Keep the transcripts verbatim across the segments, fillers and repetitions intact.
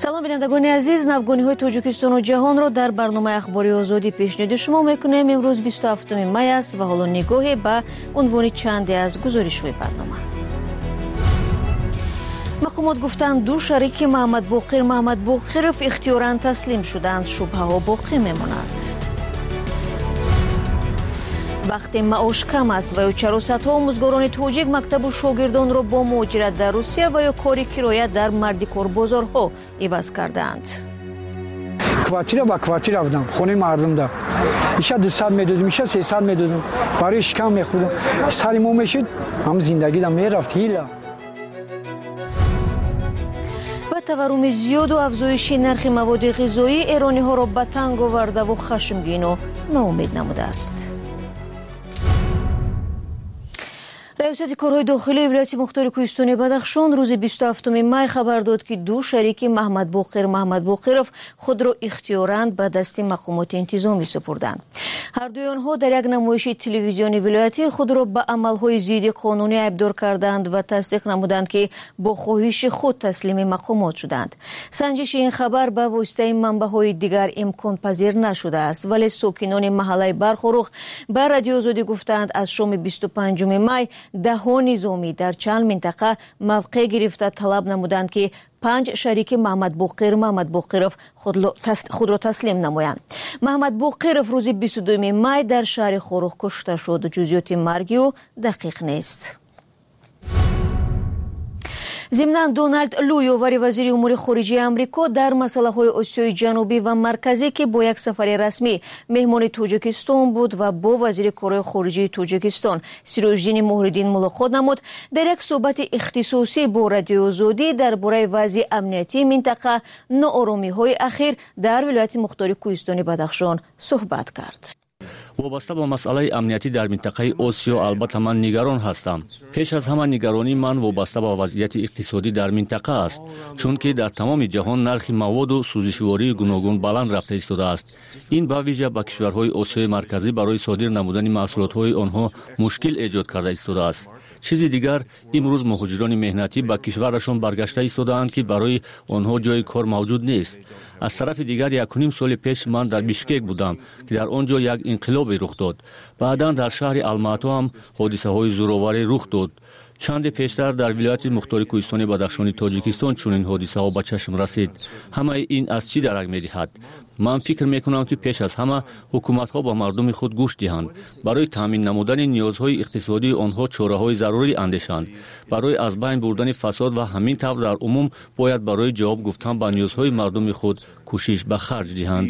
салом бинандагони азиз, навгониҳои тоҷикистону ҷаҳонро дар барномаи ахбори озодӣ пешниҳоди шумо мекунем. имрӯз бисту ҳафтуми май аст ва ҳоло нигоҳе ба унвони чанде аз гузоришҳои барнома. мақомот гуфтанд ду шарики Маҳмад Боқир Маҳмад Боқиров ихтиёран таслим шуданд. шубҳаҳо боқӣ мемонад. вақте маош кам аст ва ё чаросатҳо омӯзгорони тоҷик мактабу шогирдонро бо муҳоҷират дар Русия ва ё кори кироя дар мардикорбозорҳо иваз карданд. квартира ба квартира будам, хонаи мардумда иша дусад медодим, иша сесад медодим, барои шикам мехӯрдам. сари мо мешуд, ҳам зиндагида мерафт ҳила. ба таварруми зиёду афзоиши нархи маводи ғизоӣ эрониҳоро ба танг овардаву хашмгину ноумед намудааст. раёсати корҳои дохилии вилояти мухтори кӯҳистони Бадахшон рӯзи бисту ҳафтуми май хабар дод, ки ду шарики Маҳмад Боқир Маҳмад Боқиров худро ихтиёран ба дасти мақомоти интизомӣ супурданд. ҳардуи онҳо дар як намоиши телевизиони вилоятӣ худро ба амалҳои зидди қонунӣ айбдор карданд ва тасдиқ намуданд, ки бо хоҳиши худ таслими мақомот шуданд. санҷиши ин хабар ба воситаи манбаъҳои дигар имконпазир нашудааст, вале сокинони маҳаллаи Бархорух ба Радиои Озодӣ гуфтанд, аз шоми бисту панҷуми май даҳо низомӣ дар чанд минтақа мавқеъ гирифта талаб намуданд, ки панҷ шарики Маҳмад Боқир Маҳмад Боқиров худро таслим намоянд. Маҳмад Боқиров рӯзи бисту дуюми май дар шаҳри Хорух кушта шуд. ҷузъиёти марги ӯ дақиқ нест. зимнан Дональд Лу, ёвари вазири умури хориҷии Амрико, дар масъалаҳои Осиёи ҷанубӣ ва марказӣ, ки бо як сафари расмӣ меҳмони Тоҷикистон буд ва бо вазири корҳои хориҷии Тоҷикистон Сироҷдини Моҳриддин мулоқот намуд, дар як суҳбати ихтисосӣ бо Радиои Озодӣ дар бораи вазъи амниятии минтақа, нооромиҳои ахир дар вилояти мухтори кӯҳистони Бадахшон суҳбат кард. вобаста ба масъалаи амнияти дар минтақаи Осиё албатта ман нигарон ҳастам. пеш аз ҳама нигаронии ман вобаста ба вазъияти иқтисодӣ дар минтақа аст, чунки дар тамоми ҷаҳон нархи маводу сӯзишвории гуногун баланд рафта истодааст. ин ба виҷа ба кишварҳои Осиёи марказӣ барои содир намудани маҳсулотҳои онҳо мушкил эҷод карда истодааст. чизи дигар, имрӯз муҳоҷирони меҳнатӣ ба кишварашон баргашта истодаанд, ки барои онҳо ҷои кор мавҷуд нест. аз тарафи дигар якуним соли пеш ман дар Бишкек будам, ки дар он ҷо як инқилобе рух дод. баъдан дар шаҳри Алмато ҳам ҳодисаҳои зӯроварӣ рух дод. чанде пештар дар вилояти мухтори кӯҳистони Бадахшони Тоҷикистон чунин ҳодисаҳо ба чашм расид. ҳамаи ин аз чӣ дарак медиҳад? ман фикр мекунам, ки пеш аз ҳама ҳукуматҳо ба мардуми худ гӯш диҳанд, барои таъмин намудани ниёзҳои иқтисодии онҳо чораҳои зарурӣ андешанд. барои аз байн бурдани фасод ва ҳамин тавр дар умум бояд барои ҷавоб гуфтан ба ниёзҳои мардуми худ кӯшиш ба харҷ диҳанд.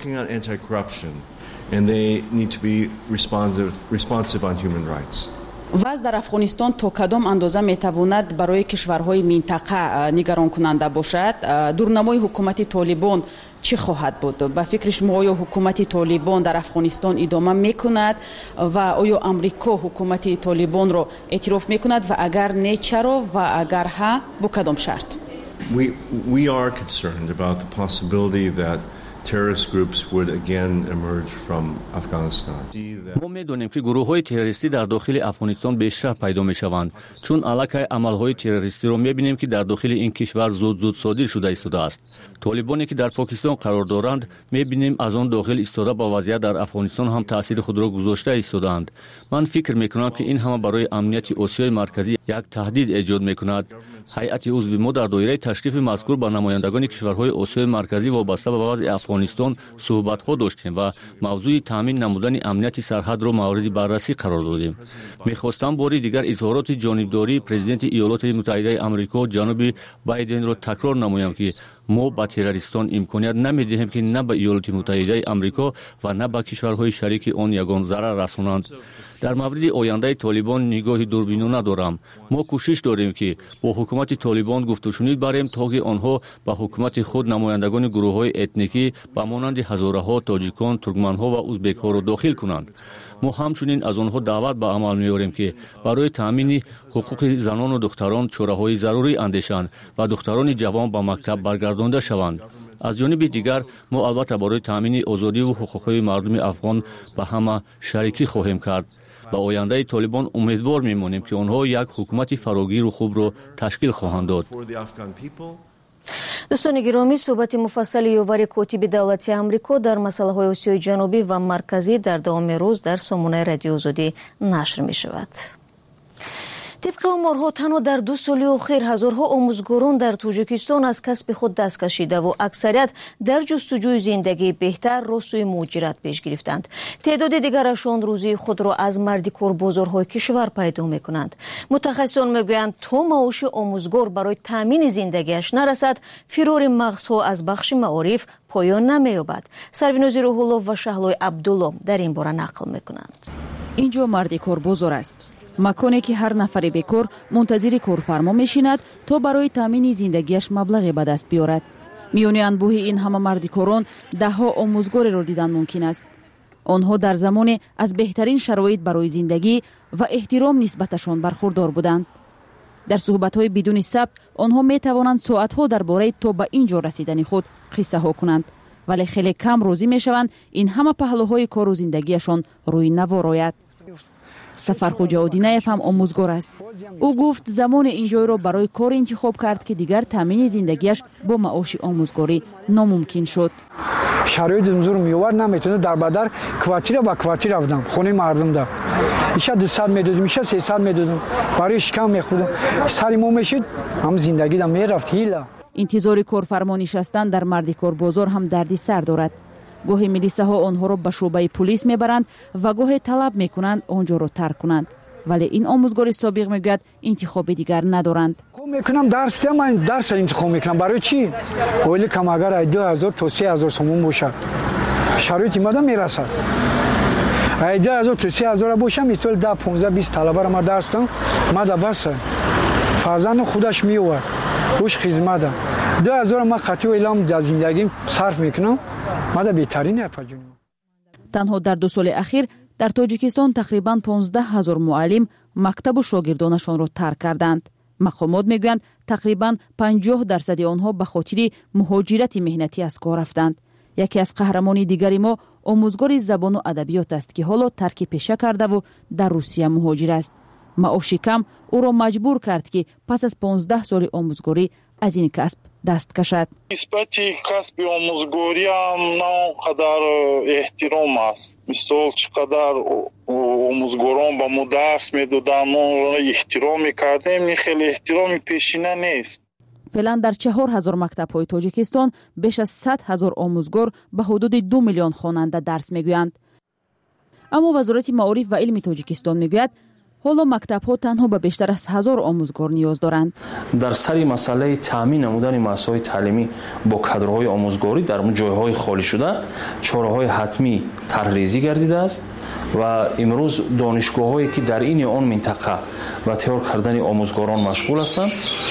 And they need to be responsive, responsive on human rights. ваз дар Афғонистон то кадом андоза метавонад барои кишварҳои минтақа нигаронкунанда бошад? дурнамои ҳукумати Толибон чӣ хоҳад буд? ба фикри шумо оё ҳукумати Толибон дар Афғонистон идома мекунад ва оё Амрико ҳукумати Толибонро эътироф мекунад ва агар не чаро ва агар ҳа бо кадом шарт? We we are concerned about the possibility that terrorist groups would again emerge from Afghanistan. мо медонем, ки гурӯҳҳои террористӣ дар дохили Афғонистон бештар пайдо мешаванд, чун аллакай амалҳои террористиро мебинем, ки дар дохили ин кишвар зуд-зуд содир шуда истодааст. Толибоне, ки дар Покистон қарор доранд, мебинем аз он дохил истода ба вазъият дар Афғонистон ҳам таъсири худро гузошта истодаанд. ман фикр мекунам, ки ин ҳама барои амнияти Осиёи марказӣ як таҳдид эҷод мекунад. ҳайати узви мо дар доираи ташрифи мазкур ба намояндагони кишварҳои Осиёи марказӣ вобаста ба вазъи Афғонистон суҳбатҳо доштем ва мавзӯи таъмин намудани амнияти сарҳадро мавриди баррасӣ қарор додем. мехостам бори дигар изҳороти ҷонибдории президенти Иёлоти Муттаҳидаи Амрико ҷаноби Байденро такрор намоям, ки мо ба террористон имконият намедиҳем, ки на ба Иёлоти Муттаҳидаи Амрико ва на ба кишварҳои шарики он ягон зарар расонанд. дар мавриди ояндаи Толибон нигоҳи дурбинона дорам. мо кӯшиш дорем, ки бо ҳукумати Толибон гуфтушунид барем, то ки онҳо ба ҳукумати худ намояндагони гурӯҳҳои этникӣ ба монанди ҳазораҳо тоҷикон, туркманҳо ва узбекҳоро дохил кунанд. мо ҳамчунин аз онҳо даъват ба амал меорем, ки барои таъмини ҳуқуқи занону духтарон чораҳои зарурӣ андешанд ва духтарони ҷавон ба мактаб баргардонда шаванд. аз ҷониби дигар мо албатта барои таъмини озодиву ҳуқуқҳои мардуми афғон ба ҳама шарикӣ хоҳем кард. ба ояндаи Толибон умедвор мемонем, ки онҳо як ҳукумати фарогиру хубро ташкил хоҳанд дод. دوستان گرامی، صحبت مفصل یاور کاتب دولتی آمریکا در مسائل آسیای جنوبی و مرکزی در دوام روز در سامانه رادیو آزادی نشر می شود. طبق آمارها تنها در دو سال اخیر هزارها آموزگاران در تاجیکستان از کسب خود دست کشیده و اکثریت در جستجوی زندگی بهتر را سوی مهاجرت پیش گرفتند. تعداد دیگرشان روزی خود را از مردکار بازارهای کشور پیدا می‌کنند. متخصصان میگویند تا معاش آموزگار برای تامین زندگیش نرسد، فرار مغزها از بخش معارف پایان نمی‌یابد. سروینازی روح‌الله و شهلای عبدالله در این باره نقل می‌کنند. اینجا مردکار بازار است. مکانی که هر نفر بیکار منتظر کارفرما میشیند تا برای تامین زندگیش مبلغی به دست بیارد. میان انبوه این همه مردکاران ده ها آموزگار را دیدن ممکن است. آنها در زمان از بهترین شرایط برای زندگی و احترام نسبتشان برخوردار بودند. در صحبت‌های بدون ثبت آنها می توانند ساعت‌ها درباره تا به اینجا رسیدن خود قصه ها کنند، ولی خیلی کم راضی میشوند این همه پهلوهای کار و زندگیشان روی نوار آید. سفرخوجا اودینایف هم آموزگار است. او گفت زمان اینجا را برای کار انتخاب کرد که دیگر تامین زندگیش با معاش آموزگاری ناممکن شد. شرایط امزور میوار نمیتونه در بدر کوارتیر با کوارتیر رفتم خونه مردم ده. میشه دویست میدادم، میشه سیصد میدادم. برای شکم میخوردم. سری مو میشد هم زندگی دم میرفت هیلا. انتظار کارفرما نشستن در مردکار بازار هم دردی سر دارد. گاهی میلیسه ها آنها را به شعبه پلیس میبرند و گاهی طلب میکنند آنجا را ترک کنند، ولی این آموزگار سابق میگوید انتخاب دیگر ندارند. میکنم درس من درس انتخاب میکنم. برای چی؟ ولی کم اگر دو هزار تا سه هزار سوم باشه شرایط ماده میرسد. ای دو هزار تا سه هزار باشه مثل ده پانزده بیست طلبه را ما درس دادم ماده بس فرزند خودش میوه روش خدمت ده. دو هزار ما خطی و اعلام در زندگیم صرف میکنم. ماده بهترین افجونم. تنها در دو سال اخیر در تاجیکستان تقریباً پانزده هزار معلم مکتب و شاگردانشان را ترک کردند. مقامات میگویند تقریباً پنجاه درصد آنها به خاطر مهاجرت مهنتی از کار رفتند. یکی از قهرمانی دیگری ما آموزگار زبان و ادبیات است که حالا ترک پیشه کرده و در روسیه مهاجر است. معاش کم او را مجبور کرد که پس از پانزده سال آموزگاری از این کسب دست کشد. نسبت کسب آموزگاری هم نه قدر احترام است. مثال چقدر آموزگاران به ما درس میدادن ما احترام میکردیم، خیلی احترام پیشینه نیست. فعلا در چهار هزار مکتب های تاجیکستان بیش از صد هزار آموزگار به حدود دو میلیون خواننده درس میگویند. اما وزارت معارف و علم تاجیکستان میگوید حالا مکتب ها تنها به بیشتر از هزار آموزگار نیاز دارند. در سر مسئله تامین نمودن مؤسسات تعلیمی با کادرهای آموزگاری در جایهای خالی شده چاره‌های حتمی طرح‌ریزی گردیده است و امروز دانشگاه‌هایی که در این آن منطقه و تیار کردن آموزگاران مشغول هستند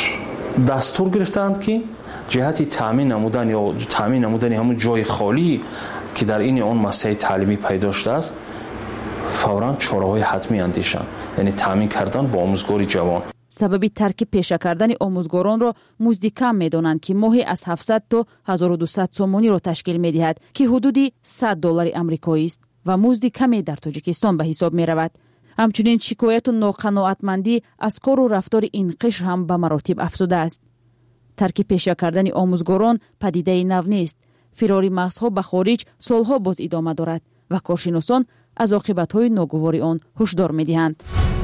دستور گرفتند که جهت تامین نمودن یا تامین نمودن همون جای خالی که در این آن مؤسسه تعلیمی پیدا شده است فوراً چاره‌های حتمی اندیشند، یعنی تامین کردن با آموزگاری جوان. سبب ترک پیشه کردن آموزگاران را مزد کم می‌دانند که ماهی از هفتصد تا هزار و دویست سومانی را تشکیل می‌دهد که حدودی صد دلار آمریکایی است و مزد کمی در تاجیکستان به حساب می‌رود. همچنین شکایت و ناقناعتمندی از کار و رفتار این قشر هم به مراتب افزوده است. ترک پیشه کردن آموزگاران پدیده نو نیست. فرار مغزها به خارج سالها باز ادامه دارد و کارشناسان از عاقبت‌های ناگوار آن هشدار می‌دهند.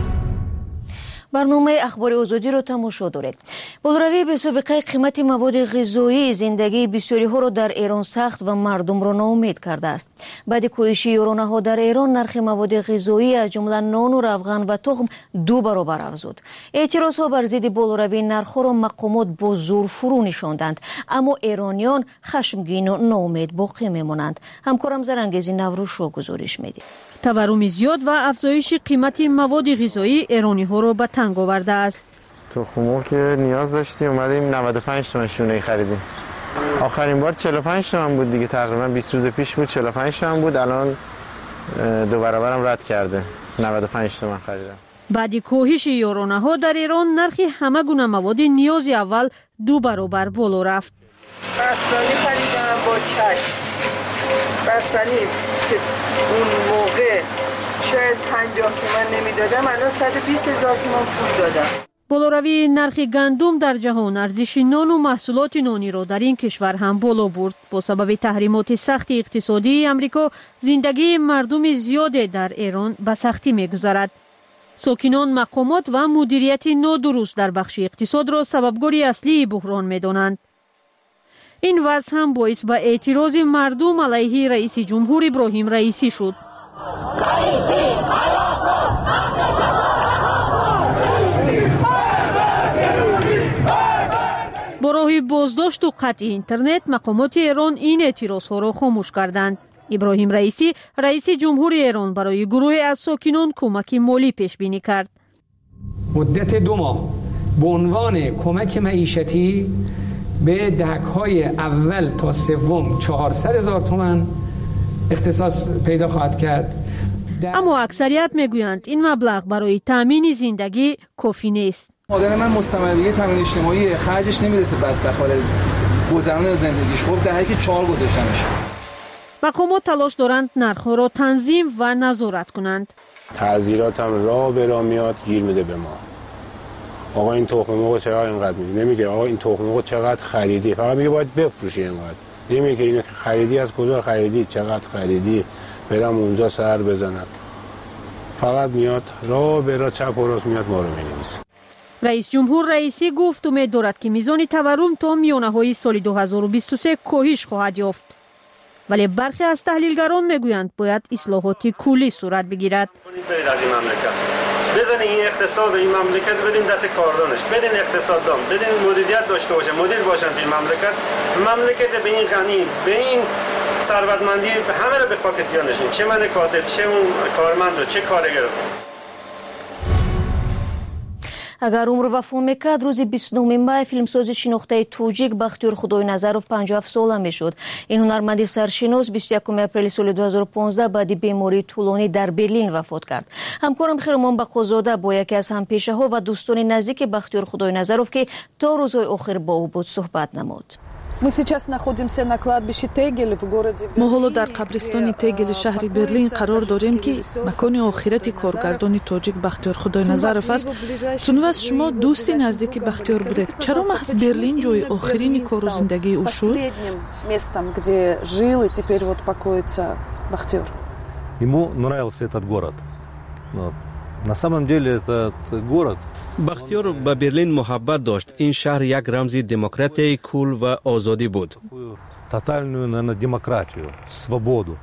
برنامه اخبار آزادی را تماشا دارید. بالروی بی‌سابقه قیمت مواد غذایی زندگی بسیاری ها را در ایران سخت و مردم را ناامید کرده است. بعد کاهش یارانه ها در ایران نرخ مواد غذایی از جمله نان و روغن و تخم دو برابر افزود. اعتراض ها بر ضد بالروی نرخ را مقامات با زور فرو نشاندند، اما ایرانیان خشمگین و ناامید باقی میمانند. همکارم زرانگیز نوروز را گزارش می‌دهد. تورم زیاد و افزایش قیمت مواد غذایی ایرانی ها را به تنگ آورده است. تخم‌مرغ که نیاز داشتیم اومدیم نود و پنج تومن شونه خریدیم. آخرین بار چهل و پنج تومن بود دیگه، تقریبا بیست روز پیش بود چهل و پنج تومن بود، الان دو برابرم رد کرده، نود و پنج تومن خریدم. بعد کاهش یارانه ها در ایران نرخ همه گونه مواد نیاز اول دو برابر بالا رفت. بستنی خریدم با چشم. بستنی که اون موقع شاید پنجاه تومن نمیدادم الان صد و بیست هزار تومن پول دادم. بالوروی نرخ گندم در جهان ارزش نان و محصولات نانی را در این کشور هم بالا برد. با سبب تحریمات سخت اقتصادی آمریکا زندگی مردم زیاد در ایران به سختی می‌گذرد. ساکنان مقامات و مدیریت نادرست در بخش اقتصاد را سببگاری اصلی بحران می‌دانند. این وضع هم باعث به اعتراض مردم علیه رئیس جمهور ابراهیم رئیسی شد. با راه بازداشت و قطع اینترنت مقامات ایران این اعتراضها را خاموش کردند. ابراهیم رئیسی رئیس جمهور ایران برای گروه از ساکنان کمک مالی پیش بینی کرد. مدت دو ماه به عنوان کمک معیشتی به دهک‌های اول تا سوم چهارصد هزار تومان اختصاص پیدا خواهد کرد. اما اکثریت میگویند این مبلغ برای تامین زندگی کافی نیست. مادر من مستمرگی تامین اجتماعی خرجش نمیرسه بدبخت حال گذران زندگیش. خب دهه که چهار گذاشتنش. مقامات تلاش دارند نرخ‌ها را تنظیم و نظارت کنند. تعزیرات هم راه به راه میاد گیر میده به ما. آقا این تخم مرغ چقدر اینقدر میگه، نمیگه آقا این تخم مرغ چقدر خریدی، فقط میگه باید بفروشی اینقدر. نمیگه اینو که خریدی از کجا خریدی، چقدر خریدی، برم اونجا سر بزنم. فقط میاد راه به راه چپ و راست میاد ما رو می‌نویسه. رئیس جمهور رئیسی گفت امید دارد که میزان تورم تا میانه‌های سال دو هزار و بیست و سه کاهش خواهد یافت. ولی برخی از تحلیلگران میگویند باید اصلاحات کلی صورت بگیرد. برید از این مملکت بزنید این اقتصاد و این مملکت بدین دست کاردانش، بدین اقتصاددان، بدین مدیریت داشته باشه، مدیر باشن این مملکت. مملکت به این غنی، به این ثروتمندی همه رو به خاک سیاه نشین، چه من کاسب، چه اون کارمند و چه کارگر. اگر عمر وفا میکرد روز بیست و نهم مای فیلمساز شناخته توجیک بختیار خداینظرов پنجاه و هفت ساله میشد. این هنرمند سرشناس بیست و یکم اپریل سال دو هزار و پانزده بعد بیماری طولانی در برلین وفات کرد. همکارم خیرمان بقازاده با یکی از همپیشه ها و دوستان نزدیک بختیار خداینظرов که تا روزهای آخر با او بود صحبت نمود. ما حالا در قبرستان تگل شهر برلین قرار داریم که مکان آخرت کارگردان تاجیک بختیار خداینظرов است. چون از شما دوست نزدیک بختیار بودید، چرا محض برلین جای آخرین کار و زندگی او شد؟ Ему нравился этот город. На самом деле этот город بختیار به برلین محبت داشت. این شهر یک رمز دموکراسی کول و آزادی بود. Тотальную, наверное, демократию, свободу.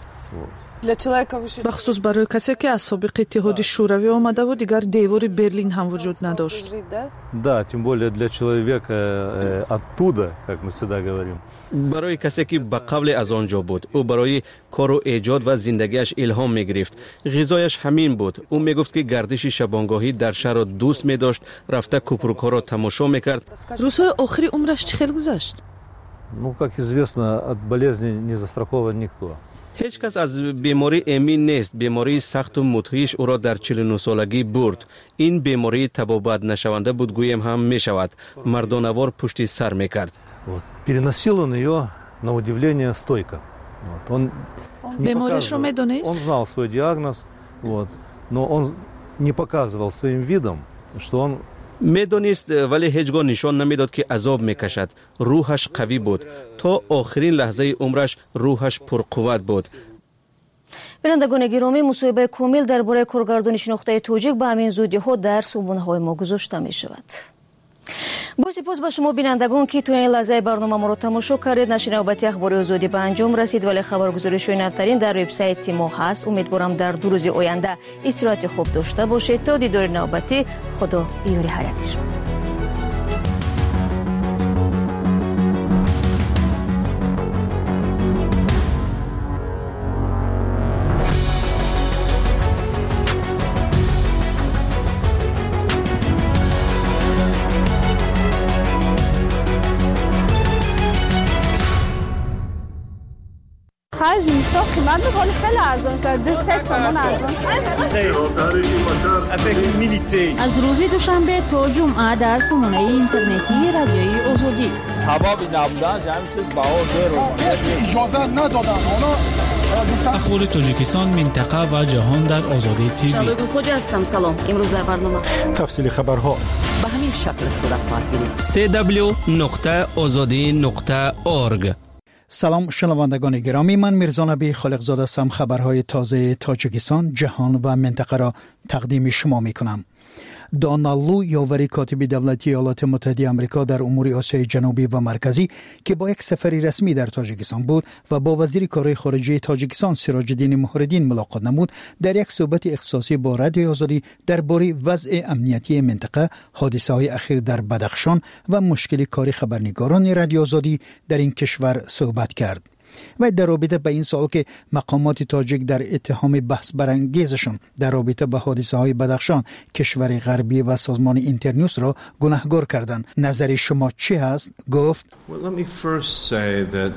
بخصوص برای کسی که از سابق اتحاد شوروی آمده و دیگر دیوار برلین هم وجود نداشت. Да, тем более для человека оттуда, как мы всегда говорим. برای کسی که به قبل از آنجا بود، او برای کار و ایجاد و زندگیش الهام می گرفت. غذایش همین بود. او می گفت که گردش شبانگاهی در شهر را دوست می داشت، رفته کوپروک‌ها را تماشا می کرد. روزهای آخری عمرش چخیل گذشت؟ Ну, как известно, от болезни не застрахован никто. هیچ کس از بیماری امین نیست. بیماری سخت و مدهش او را در چهل و نه سالگی برد. این بیماری تبابت نشونده بود گویم هم می شود. مردانوار پشت سر می کرد. Вот. Переносил он ее, на удивление, стойко. Вот. Он не показывал, он знал свой диагноз, вот, но он не показывал своим видом, что он میدونست ولی هیچگاه نشان نمیداد که عذاب میکشد. روحش قوی بود. تا آخرین لحظه عمرش روحش پرقوت بود. بینندگان گرامی، مصاحبه کامل درباره کارگردان شناخته توجیک به همین زودی ها در صبحانه‌های ما گذاشته می شود. با سپاس به شما بینندگان که تو این لحظه برنامه ما رو تماشا کردید. نشر نوبتی اخبار آزادی به انجام رسید، ولی خبرگزاری‌های نوترین در وبسایت ما هست. امیدوارم در دو روز آینده استراحت خوب داشته باشید. تا دیدار نوبتی، خدا یاری هر یکشون. زیستا قیمت بکنی خیلی ارزان شده. سه سامان ارزان شده. از روز دوشنبه تا جمعه در سامانه اینترنتی رادیوی آزادی. سببی نبودن همین چیز بها دیر اجازه ندادن. اخبار تاجیکستان، منطقه و جهان در آزادی تیوی. شادو خوجا هستم. سلام. امروز در برنامه تفصیل خبرها. این شکل صورت خواهد گرفت. سی دبلیو نقطه آزادی نقطه اورگ. سلام شنوندگان گرامی، من میرزا نبی خالقزاده هستم. خبرهای تازه تاجیکستان، جهان و منطقه را تقدیم شما میکنم. دونالد لو، یاوری کاتب دولتی ایالات متحده آمریکا در امور آسیای جنوبی و مرکزی که با یک سفری رسمی در تاجیکستان بود و با وزیر کارهای خارجه تاجیکستان سراج الدین محردین ملاقات نمود، در یک صحبت اختصاصی با رادیو آزادی درباره وضع امنیتی منطقه، حادثه‌های اخیر در بدخشان و مشکل کاری خبرنگاران رادیو آزادی در این کشور صحبت کرد. و در رابطه به این سوال که مقامات تاجیک در اتهام بحث برانگیزشان در رابطه با حادثه های بدخشان کشور غربی و سازمان اینترنیوز را گناهکار کردند، نظر شما چی هست؟ گفت well, let me first say that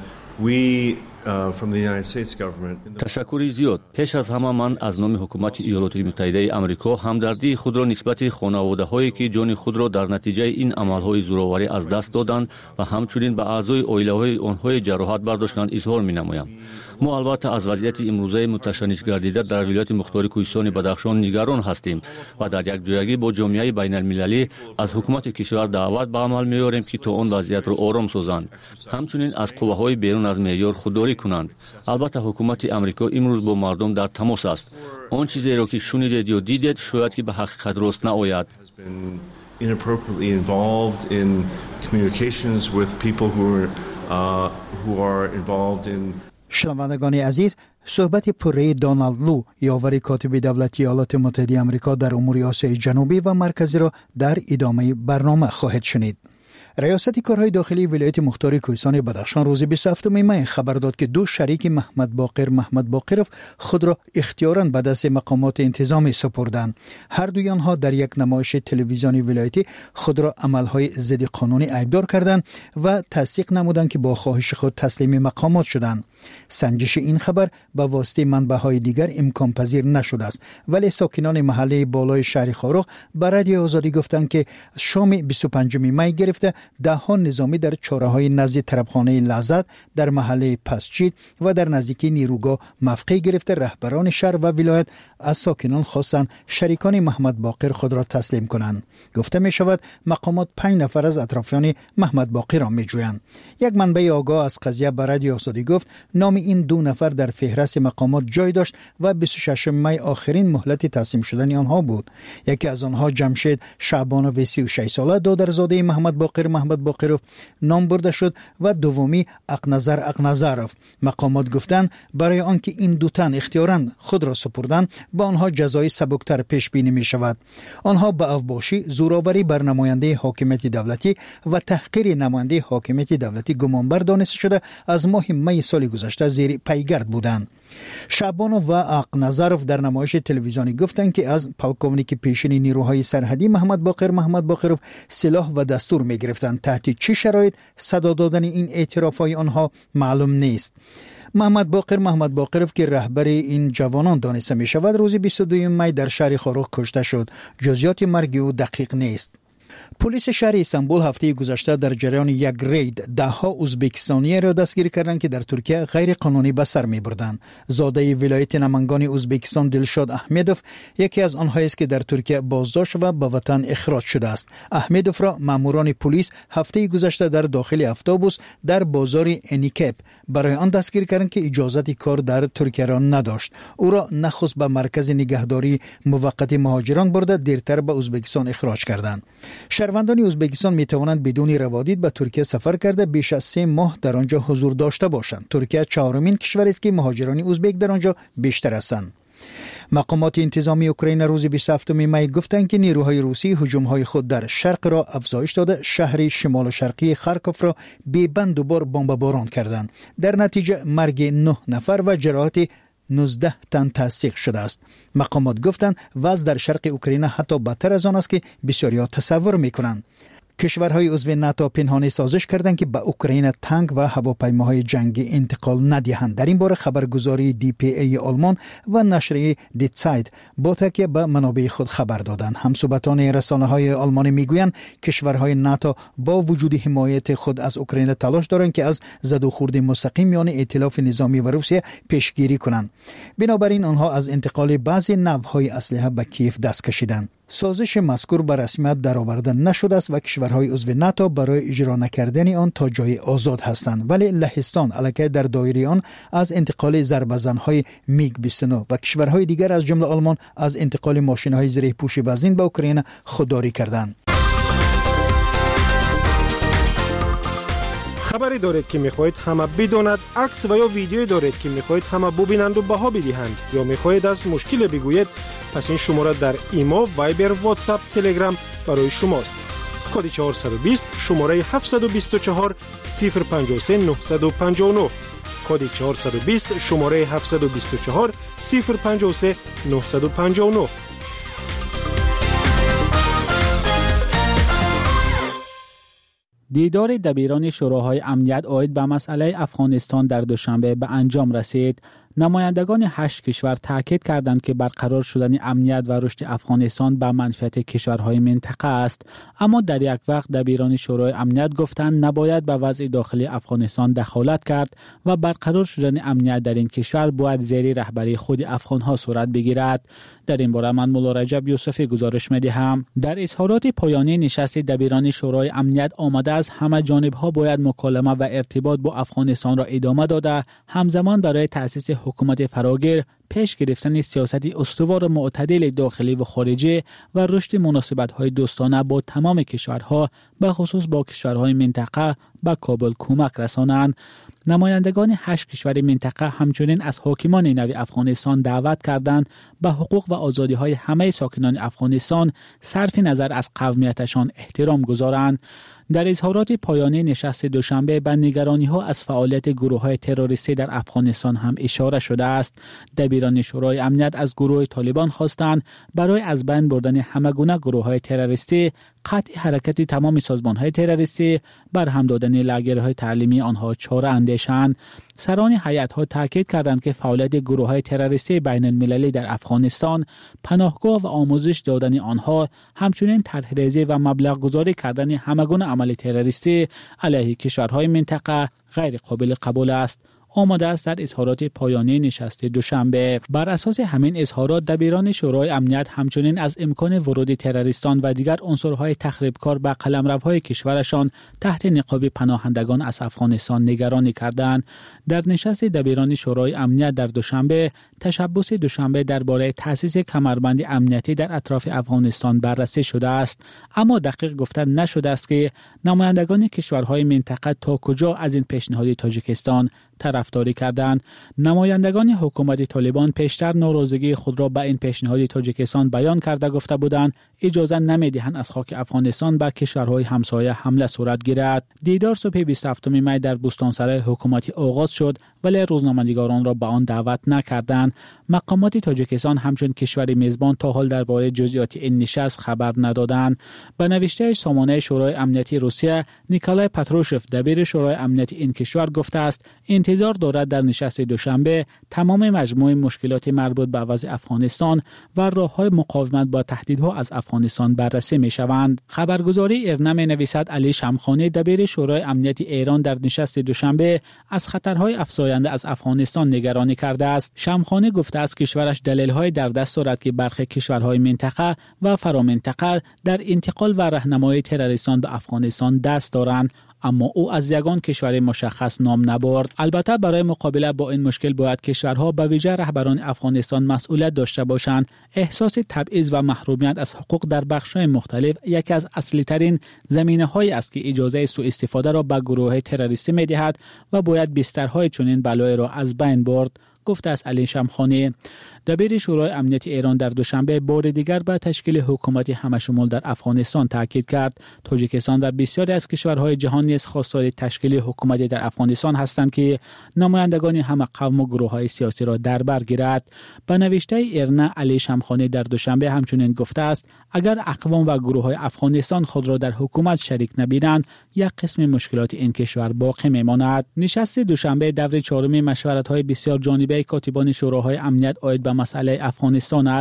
we Uh, from the United States government. تشکری زیاد. پیش از همه من از نام حکومت ایالات متحده آمریکا همدردی خود را نسبت خانواده‌هایی که جان خود را در نتیجه این عمل‌های زورآوری از دست دادند و همچنین به اعضای عائله‌های آنها جراحت برداشتند اظهار می‌نمایم. ما البته از وضعیت امروزه متشنج گردیده در ولایت مختار کوهستان بدخشان نگران هستیم و در یک جایگی با جامعه بین‌المللی از حکومت کشور دعوت به عمل می‌آوریم که تا آن وضعیت را آرام سازند. همچنین از قوه‌های بیرون از معیار خودداری کنند. البته حکومت آمریکا امروز با مردم در تماس است. آن چیزی را که شنیدید یا دیدید شاید که به حقیقت راست نآید. Inappropriately involved in communications with people who are uh, who are involved in. شنوندگان عزیز، صحبت پره دونالد لو، یاوری کاتب دولتی ایالات متحده آمریکا در امور آسیای جنوبی و مرکزی را در ادامه برنامه خواهد شنید. ریاست کارهای داخلی ولایت مختار کوهستان بدخشان روز بیست و هفتم می خبر داد که دو شریک محمد باقر محمد باقرов خود را اختیاراً به دست مقامات انتظامی سپردند. هر دوی آنها در یک نمایش تلویزیونی ولایتی خود را عملهای ضد قانونی ایبدار کردند و تصدیق نمودند که با خواهش خود تسلیم مقامات شدند. سنجش این خبر به واسطه منبع‌های دیگر امکان پذیر نشده است، ولی ساکنان محله بالای شهر خاروخ به رادیو آزادی گفتند که شام بیست و پنجم می گرفته ده ها نظامی در چاره‌های نزد طربخانه لذت در محله پسچید و در نزدیکی نیروگاه موقع گرفته رهبران شهر و ولایت از ساکنان خواستند شریکان محمد باقر خود را تسلیم کنند. گفته می شود مقامات پنج نفر از اطرافیان محمد باقر را می جویند. یک منبع آگاه از قضیه به رادیو آزادی گفت نام این دو نفر در فهرست مقامات جای داشت و بیست و ششم می آخرین مهلت تسلیم شدن آنها بود. یکی از آنها جمشید شعبانوی سی و شش ساله دادرزاده محمد باقر محمد باقرов نام برده شد و دومی اقنظر اقنظرov. مقامات گفتند برای آنکه این دو تن اختیاراً خود را سپردند با آنها جزای سبکتر پیش بینی می شود. آنها به اوباشی، زورآوری بر نماینده حاکمیت دولتی و تحقیر نماینده حاکمیت دولتی گمانبر دانسته شده از ماه می سال گذشته زیر پیگرد بودند. شعبانوف و اقنظرov در نمایش تلویزیونی گفتند که از پلکونیک پیشین نیروهای سرحدی محمد باقر محمد باقرov سلاح و دستور می گرفتند. تحت چه شرایط صدا دادن این اعترافهای آنها معلوم نیست. محمد باقر محمد باقرov که رهبر این جوانان دانسته می شود روز بیست و دوم می در شهر خاروخ کشته شد. جزئیات مرگ او دقیق نیست. پلیس شهر استانبول هفته گذشته در جریان یک رید ده ها ازبکستانی را دستگیر کردند که در ترکیه غیر قانونی به سر می بردند. زاده ولایت نمنگان ازبکستان دلشاد احمدوف یکی از آنها است که در ترکیه بازداشت و به وطن اخراج شده است. احمدوف را ماموران پلیس هفته گذشته در داخل اتوبوس در بازار انیکپ برای آن دستگیر کردند که اجازت کار در ترکیه را نداشت. او را نخست به مرکز نگهداری موقت مهاجران برده دیرتر به ازبکستان اخراج کردند. شهروندان ازبکستان می توانند بدون روادید به ترکیه سفر کرده بیش از سه ماه در آنجا حضور داشته باشند. ترکیه چهارمین کشور است که مهاجران ازبک در آنجا بیشتر هستند. مقامات انتظامی اوکراین روز بیست و هفتم می گفتند که نیروهای روسی هجوم‌های خود در شرق را افزایش داده شهر شمال و شرقی خارکوف را به بند و بار بمباران کردند. در نتیجه مرگ نه نفر و جراحت نوزده تن تصدیق شده است. مقامات گفتند وضع در شرق اوکراین حتی بدتر از آن است که بسیاری‌ها تصور می‌کنند. کشورهای عضو ناتو پنهانی سازش کردند که به اوکراین تانک و هواپیماهای جنگی انتقال ندهند. در این باره خبرگزاری دی پی ای آلمان و نشریه دی زایت با تکیه به منابع خود خبر دادند. همسوبتان رسانه‌های آلمانی میگویند کشورهای ناتو با وجود حمایت خود از اوکراین تلاش دارند که از زد و خورد مستقیم میان ائتلاف نظامی و روسیه پیشگیری کنند. بنابراین آنها از انتقال بعضی نوع‌های اسلحه به کیف دست کشیدند. سازش مذکور به رسمیت درآورده نشده است و کشورهای عضو ناتو برای اجرا نکردن آن تا جای آزاد هستند، ولی لهستان علاقه در دایره آن از انتقال ضربه‌زن‌های میگ بیست و نه و کشورهای دیگر از جمله آلمان از انتقال ماشین‌های زره‌پوش وزین به اوکراین خودداری کردند. خبری دارید که میخواهید همه بداند، عکس و یا ویدیویی دارید که میخواهید همه ببینند و بها بدهند، یا میخواهید از مشکل بگویید، پس این شماره در ایما، وایبر، واتساپ، تلگرام برای شماست. کد چهارصد و بیست شماره هفتصد و بیست و چهار صفر پنجاه و سه نهصد و پنجاه و نه. کد چهارصد و بیست شماره هفتصد و بیست و چهار صفر پنجاه و سه نهصد و پنجاه و نه. دیدار دبیران شوراهای امنیت عاید به مسئله افغانستان در دوشنبه به انجام رسید. نمایندگان هشت کشور تاکید کردند که برقرار شدن امنیت و رشد افغانستان به منفعت کشورهای منطقه است، اما در یک وقت دبیران شورای امنیت گفتند نباید به وضع داخلی افغانستان دخالت کرد و برقرار شدن امنیت در این کشور باید زیر رهبری خود افغانها صورت بگیرد. در این باره من مولا رجب یوسفی گزارش می‌دهم. در اظهارات پایانی نشست دبیران شورای امنیت آمده است همه جانب‌ها باید مکالمه و ارتباط با افغانستان را ادامه داده، همزمان برای تأسیس حکومت فراگیر، پیش گرفتن سیاست استوار معتدل داخلی و خارجی و رشد مناسبت‌های دوستانه با تمام کشورها به خصوص با کشورهای منطقه به کابل کمک رسانند. نمایندگان هشت کشور منطقه همچنین از حاکمان نو افغانستان دعوت کردند به حقوق و آزادی‌های همه ساکنان افغانستان صرف نظر از قومیتشان احترام گذارند. در اظهارات پایانی نشست دوشنبه به نگرانی‌ها از فعالیت گروه‌های تروریستی در افغانستان هم اشاره شده است. دبیران شورای امنیت از گروه طالبان خواستند برای از بین بردن همگونه گروه‌های تروریستی، قطع حرکت تمام سازمان‌های تروریستی، برهم دادن لاگرهای تعلیمی آنها چاره اندیشند. سران هیئت‌ها تاکید کردند که فعالیت گروه‌های تروریستی بین‌المللی در افغانستان، پناهگاه و آموزش دادن آنها، همچنین طرح‌ریزی و مبلغ گذاری کردن همگونه عمل تروریستی علیه کشورهای منطقه غیر قابل قبول است. آمده است در اظهارات پایانی نشست دوشنبه. بر اساس همین اظهارات دبیران شورای امنیت همچنین از امکان ورود تروریستان و دیگر عنصرهای تخریبکار به قلمروهای کشورشان تحت نقاب پناهندگان از افغانستان نگرانی کردند. در نشست دبیران شورای امنیت در دوشنبه، تشبث دوشنبه درباره تأسیس کمربند امنیتی در اطراف افغانستان بررسی شده است، اما دقیق گفته نشده است که نمایندگان کشورهای منطقه تا کجا از این پیشنهاد تاجیکستان طرفداری کردند. نمایندگان حکومت طالبان پیشتر ناراضگی خود را به این پیشنهاد تاجیکستان بیان کرده گفته بودند اجازه نمیدهند از خاک افغانستان به کشورهای همسایه حمله صورت گیرد. دیدار صبح بیست و هفتم می در بوستانسرای حکومتی آغاز شد، ولی روزنامه‌نگاران را به آن دعوت نکردند. مقامات تاجیکستان همچون کشور میزبان تا حال درباره جزئیات این نشست خبر ندادند. به نوشته سامانه شورای امنیتی روسیه، نیکولای پاتروشف دبیر شورای امنیتی این کشور گفته است انتظار دارد در نشست دوشنبه تمام مجموعه مشکلات مربوط به وضع افغانستان و راه‌های مقاومت با تهدیدها از افغانستان بررسی می‌شوند. خبرگزاری ایرنا می‌نویسد علی شمخانی دبیر شورای امنیتی ایران در نشست دوشنبه از خطرهای افزاینده از افغانستان نگرانی کرده است. شمخانی گفته است کشورش دلایلی در دست دارد که برخی کشورهای منطقه و فرامنطقه در انتقال و راهنمایی تروریستان به افغانستان دست دارند، اما او از یگان کشور مشخص نام نبرد. البته برای مقابله با این مشکل باید کشورها به ویژه رهبران افغانستان مسئولیت داشته باشند. احساس تبعیض و محرومیت از حقوق در بخش‌های مختلف یکی از اصلی ترین زمینه‌هایی است که اجازه سوء استفاده را به گروه‌های تروریستی می‌دهد و باید بسترهای چنین بلایی را از بین برد، گفته است علی شمخانی. دبیر شورای امنیتی ایران در دوشنبه بار دیگر به تشکیل حکومتی همشمول در افغانستان تاکید کرد. تاجیکستان و بسیاری از کشورهای جهان نیز خواستار تشکیل حکومتی در افغانستان هستند که نمایندگان همه قوم و گروه‌های سیاسی را در بر گیرد. به نوشته ایرنا، علی شمخانی در دوشنبه همچنین گفته است اگر اقوام و گروه‌های افغانستان خود را در حکومت شریک نبینند، یک قسم مشکلات این کشور باقی میماند. نشست دوشنبه دور چهارم مشورت‌های بسیار جانبه کاتبان شوراهای امنیت عاید به مسئله افغانستان است.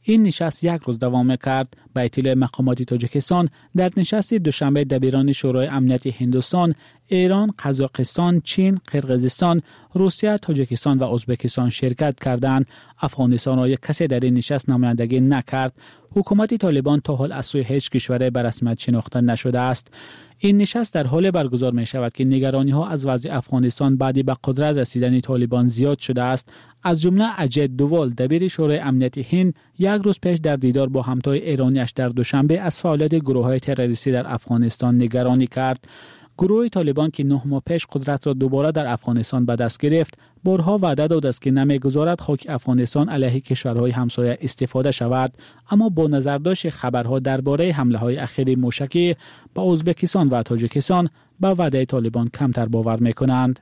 این نشست یک روز دوام کرد. به اطلاع مقامات تاجیکستان، در نشست دوشنبه دبیران شورای امنیت هندوستان، ایران، قزاقستان، چین، قرقیزستان، روسیه، تاجیکستان و ازبکستان شرکت کردند. افغانستان را یک کسی در این نشست نمایندگی نکرد. حکومت طالبان تا حال از سوی هیچ کشور به رسمیت شناخته نشده است. این نشست در حال برگزار می شود که نگرانی ها از وضع افغانستان بعدی به قدرت رسیدن طالبان زیاد شده است. از جمله اجیت دووال، دبیر شورای امنیت هند، یک روز پیش در دیدار با همتای ایرانیش در دوشنبه از فعالیت گروه‌های تروریستی در افغانستان نگرانی کرد. گروه طالبان که نه ماه پیش قدرت را دوباره در افغانستان به دست گرفت، بارها وعده داد است که نمیگذارد خاک افغانستان علیه کشورهای همسایه استفاده شود، اما با نظرداشت خبرها درباره حمله‌های اخیر موشکی به ازبکستان و تاجیکستان به وعده طالبان کمتر باور می‌کنند.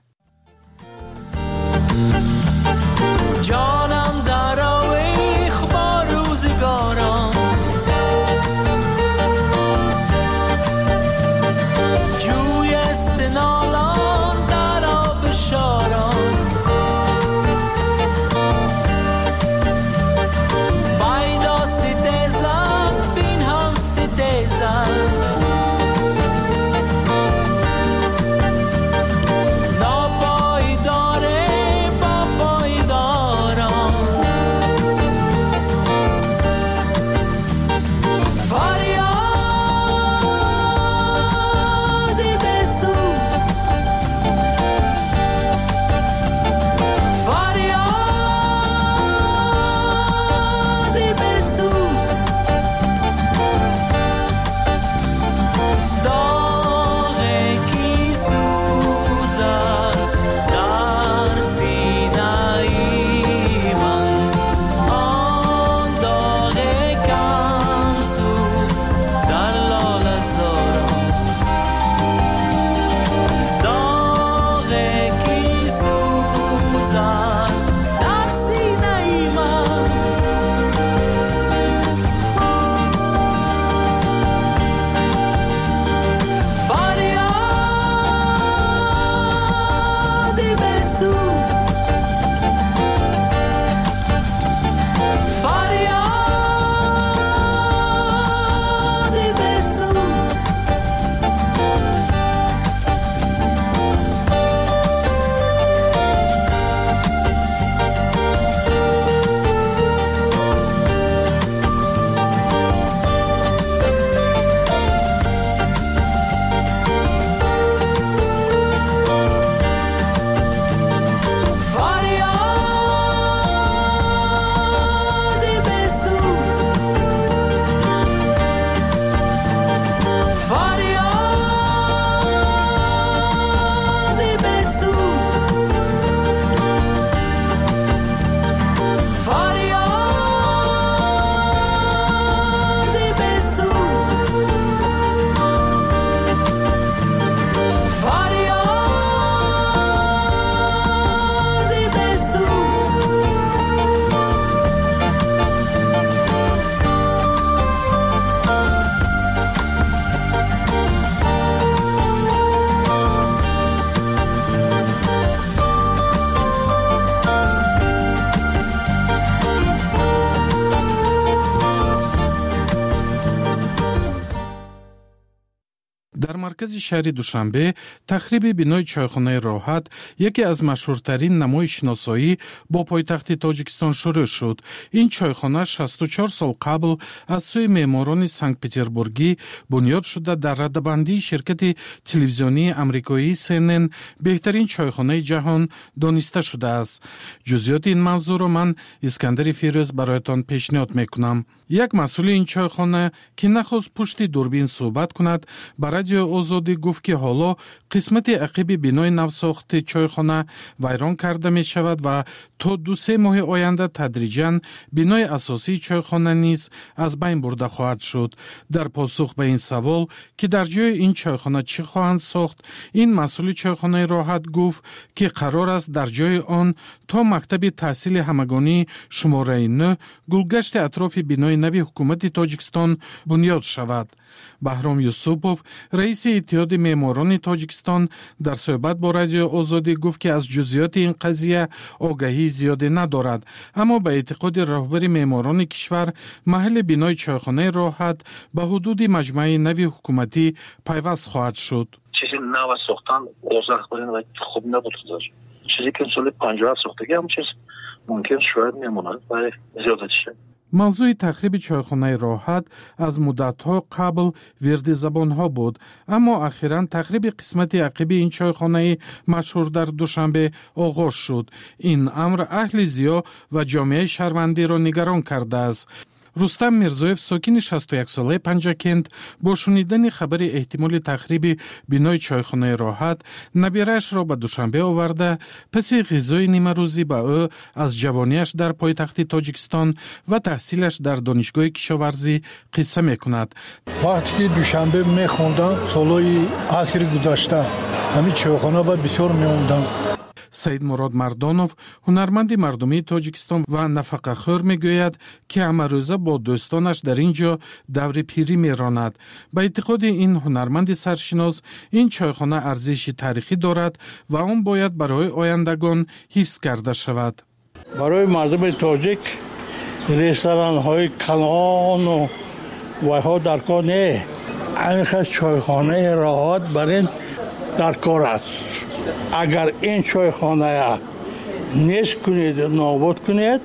جانم در آویخ با روزگاران، جوی استنالان در آب شاران، بایدا ستیزن بینهان ستیزن، مرکز شهر دوشنبه تخریب بینای چایخانه راحت، یکی از مشهورترین نمای شناسایی با پایتخت تاجیکستان شروع شد. این چایخانه شصت و چهار سال قبل از سوی معماران سنت پترزبورگی بنیاد شده در ردبندی شرکت تلویزیونی آمریکایی سی ان ان بهترین چایخانه جهان دانسته شده است. جزئیات این موضوع را من اسکندر فیروز برایتان پیشنهاد میکنم. یک مسئول این چایخانه که نخواست پشت دوربین صحبت کند، به رادیو آزادی گفت که حالا قسمت عقب بینای نوساخت چایخانه ویران کرده می شود و تا دو سه ماه آینده تدریجاً بینای اساسی چایخانه نیز از بین برده خواهد شد. در پاسخ به این سوال که در جای این چایخانه چه خواهند ساخت، این مسئول چایخانه راحت گفت که قرار است در جای آن تا مکتب تحصیل همگانی شماره نه گلگشت اطراف بینای نوی حکومت تاجیکستان بنیاد شود. بهرام یوسفوف، رئیس اتحاد معماران تاجیکستان در صحبت با رادیو آزادی گفت که از جزئیات این قضیه آگاهی زیادی ندارد، اما به اعتقاد رهبر معماران کشور محل بنای چایخانه راحت به حدود مجمع نوی حکومتی پیوست خواهد شد. چیزی نو ساختن اوضاع خودن خوب نبود. چیزی که سال پنجاه ساختگی هم چیز ممکن شاید میموند برای زیادت شه. موضوع تخریب چایخانه راحت از مدت‌ها قبل ورد زبان‌ها بود، اما اخیراً تخریب قسمت عقبی این چایخانه مشهور در دوشنبه آغاز شد. این امر اهل ضیا و جامعه شهروندی را نگران کرده است. رستم میرزایف ساکن شصت و یک ساله پنجکند با شنیدن خبر احتمال تخریب بنای چایخانه راحت نبیرش را به دوشنبه آورده پس غذای نیمه روزی به او از جوانیش در پایتخت تاجیکستان و تحصیلش در دانشگاه کشاورزی قصه میکند. وقتی که دوشنبه میخوندم سالهای عصر گذشته همین چایخانه با بسیار میومدم. سید مراد مردانوف هنرمند مردمی تاجیکستان و نفقه‌خور میگوید که همه روزه با دوستانش در اینجا دور پیری میراند. به اعتقاد این هنرمند سرشناس این چایخانه ارزش تاریخی دارد و آن باید برای آیندگان حفظ کرده شود. برای مردم تاجیک رستوران های کلان و وایها در کار نه، همین چایخانه راحت برای در کار است. اگر این چایخانه نیست کنید نابود کنید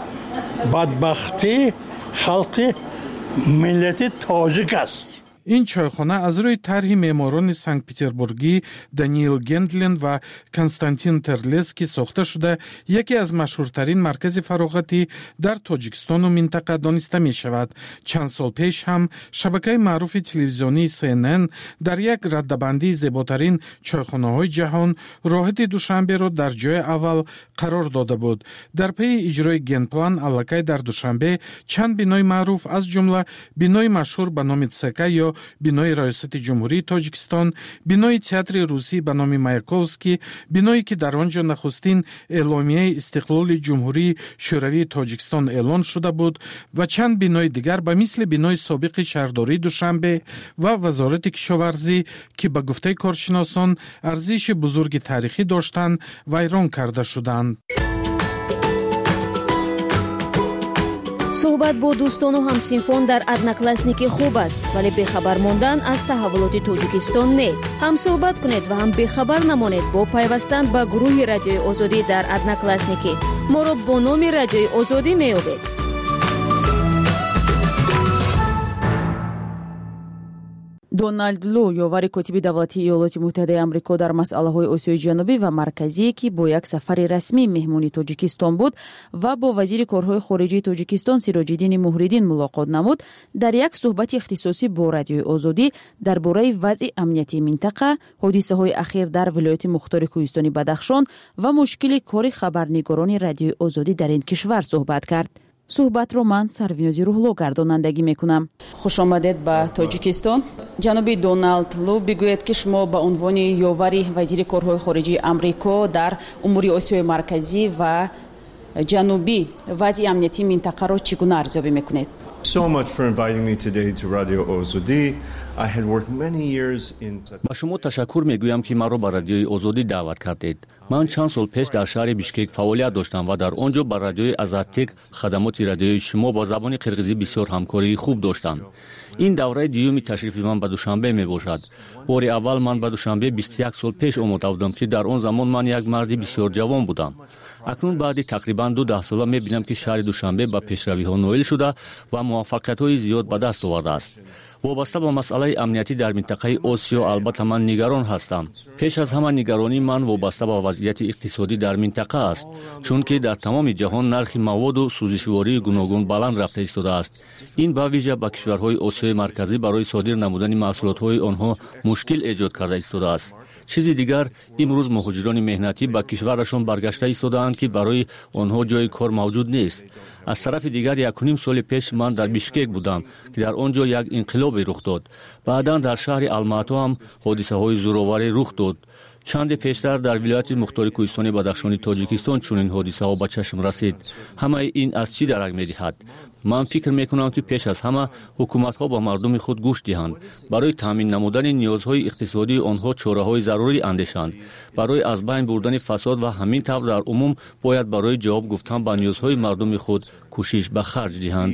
بدبختی خلق ملت تاجیک است. این چایخانه از روی طرح معماران سنت پترزبورگی دانیل گندلین و کنستانتین ترلسکی ساخته شده یکی از مشهورترین مرکز فراغتی در تاجیکستان و منطقه دانسته می شود. چند سال پیش هم شبکه معروف تلویزیونی سی ان ان در یک ردبندی زیباترین چایخانه های جهان راحت دوشنبه را در جای اول قرار داده بود. در پی اجرای گندپلان الکی در دوشنبه چند بنای معروف از جمله بنای مشهور به نام تسکه یا بنای ریاست جمهوری تاجیکستان، بنای تئاتر روسی به نام مایاکوفسکی، بنایی که در آنجا نخستین اعلامیه استقلال جمهوری شوروی تاجیکستان اعلان شده بود و چند بنای دیگر به مثل بنای سابق شهرداری دوشنبه و وزارت کشاورزی که به گفته کارشناسان ارزش بزرگ تاریخی داشتند ویران کرده شدند. صحبت با دوستان و همسینفان در одноклассники خوب است، ولی بخبر ماندن از تحولات تاجیکستان نه. هم صحبت کنید و هم بخبر نمانید با پیوستن به گروه رادیوی آزادی در одноклассники. ما را با نام رادیوی آزادی می‌یابید. دونالد لو یاور کاتب دولتی ایالات متحده آمریکا در مسائل آسیای جنوبی و مرکزی که با یک سفر رسمی مهمانی تاجیکستان بود و با وزیر کارهای خارجه تاجیکستان سیراج‌الدین مهریدین ملاقات نمود، در یک صحبت اختصاصی با رادیوی آزادی درباره وضع امنیتی منطقه، حادثه‌های اخیر در ولایت مختار کوهستانی بدخشان و مشکل کار خبرنگاران رادیوی آزادی در این کشور صحبت کرد. صحبت رو من سروینازی روحلو گردانندگی میکنم. خوش آمدید به تاجیکستان. جناب دونالد لو بگوید که شما به عنوان یاوری وزیر کارهای خارجه آمریکا در امور آسیای مرکزی و جنوبی وضع امنیتی منطقه را چگونه ارزیابی میکنید؟ So much for inviting me today to Radio Ozodi. I had worked many years in با شما تشکر میگویم که مرا به رادیوی آزادی دعوت کردید. من چند سال پیش در شهر بیشکک فعالیت داشتم و در آنجا با رادیوی آزادتک خدمات رادیویی شما با زبان قرقیزی بسیار همکاری خوب داشتم. این دوره دیومی تشریف من به دوشنبه می باشد. بار اول من به دوشنبه بیست و یک سال پیش آمده بودم که در آن زمان من یک مرد بسیار جوان بودم. اکنون بعد تقریبا دو ده ساله می بینم که شهر دوشنبه به پیشروی ها نائل شده و موفقیت های زیاد به دست آورده است. وابسته به مسئله امنیتی در منطقه آسیا البته من نگران هستم. پیش از همه نگرانی من وابسته به وضعیت اقتصادی در منطقه است، چون که در تمام جهان نرخ مواد و سوزشواری گوناگون بلند رفته ایستاده است. این به ویژه به کشورهای آسیای مرکزی برای صادر نمودن محصولات‌های آنها مشکل ایجاد کرده ایستاده است. چیزی دیگر، امروز مهاجران مهنتی به کشورشان برگشته ایستاده‌اند که برای آنها جای کار موجود نیست. از طرف دیگر یک و نیم سال پیش من در بیشکک بودم که در آنجا یک انقلاب رخ داد. بعداً در شهر الماتو هم حادثه‌های زورآوری رخ داد. چند پیشتر در ولایت مختار کوهستانی بدخشان تاجیکستان چنین حادثه‌ها به چشم رسید. همه این از چی درک می‌دهد؟ ман фикр мекунам ки пеш аз ҳама ҳукуматҳо ба мардуми худ гӯш диҳанд, барои таъмин намудани ниёзҳои иқтисодии онҳо чораҳои зарурӣ андешанд, барои аз байн бурдани фасод ва ҳамин тавр дар умум бояд барои ҷавоб гуфтан ба ниёзҳои мардуми худ кӯшиш ба харҷ диҳанд.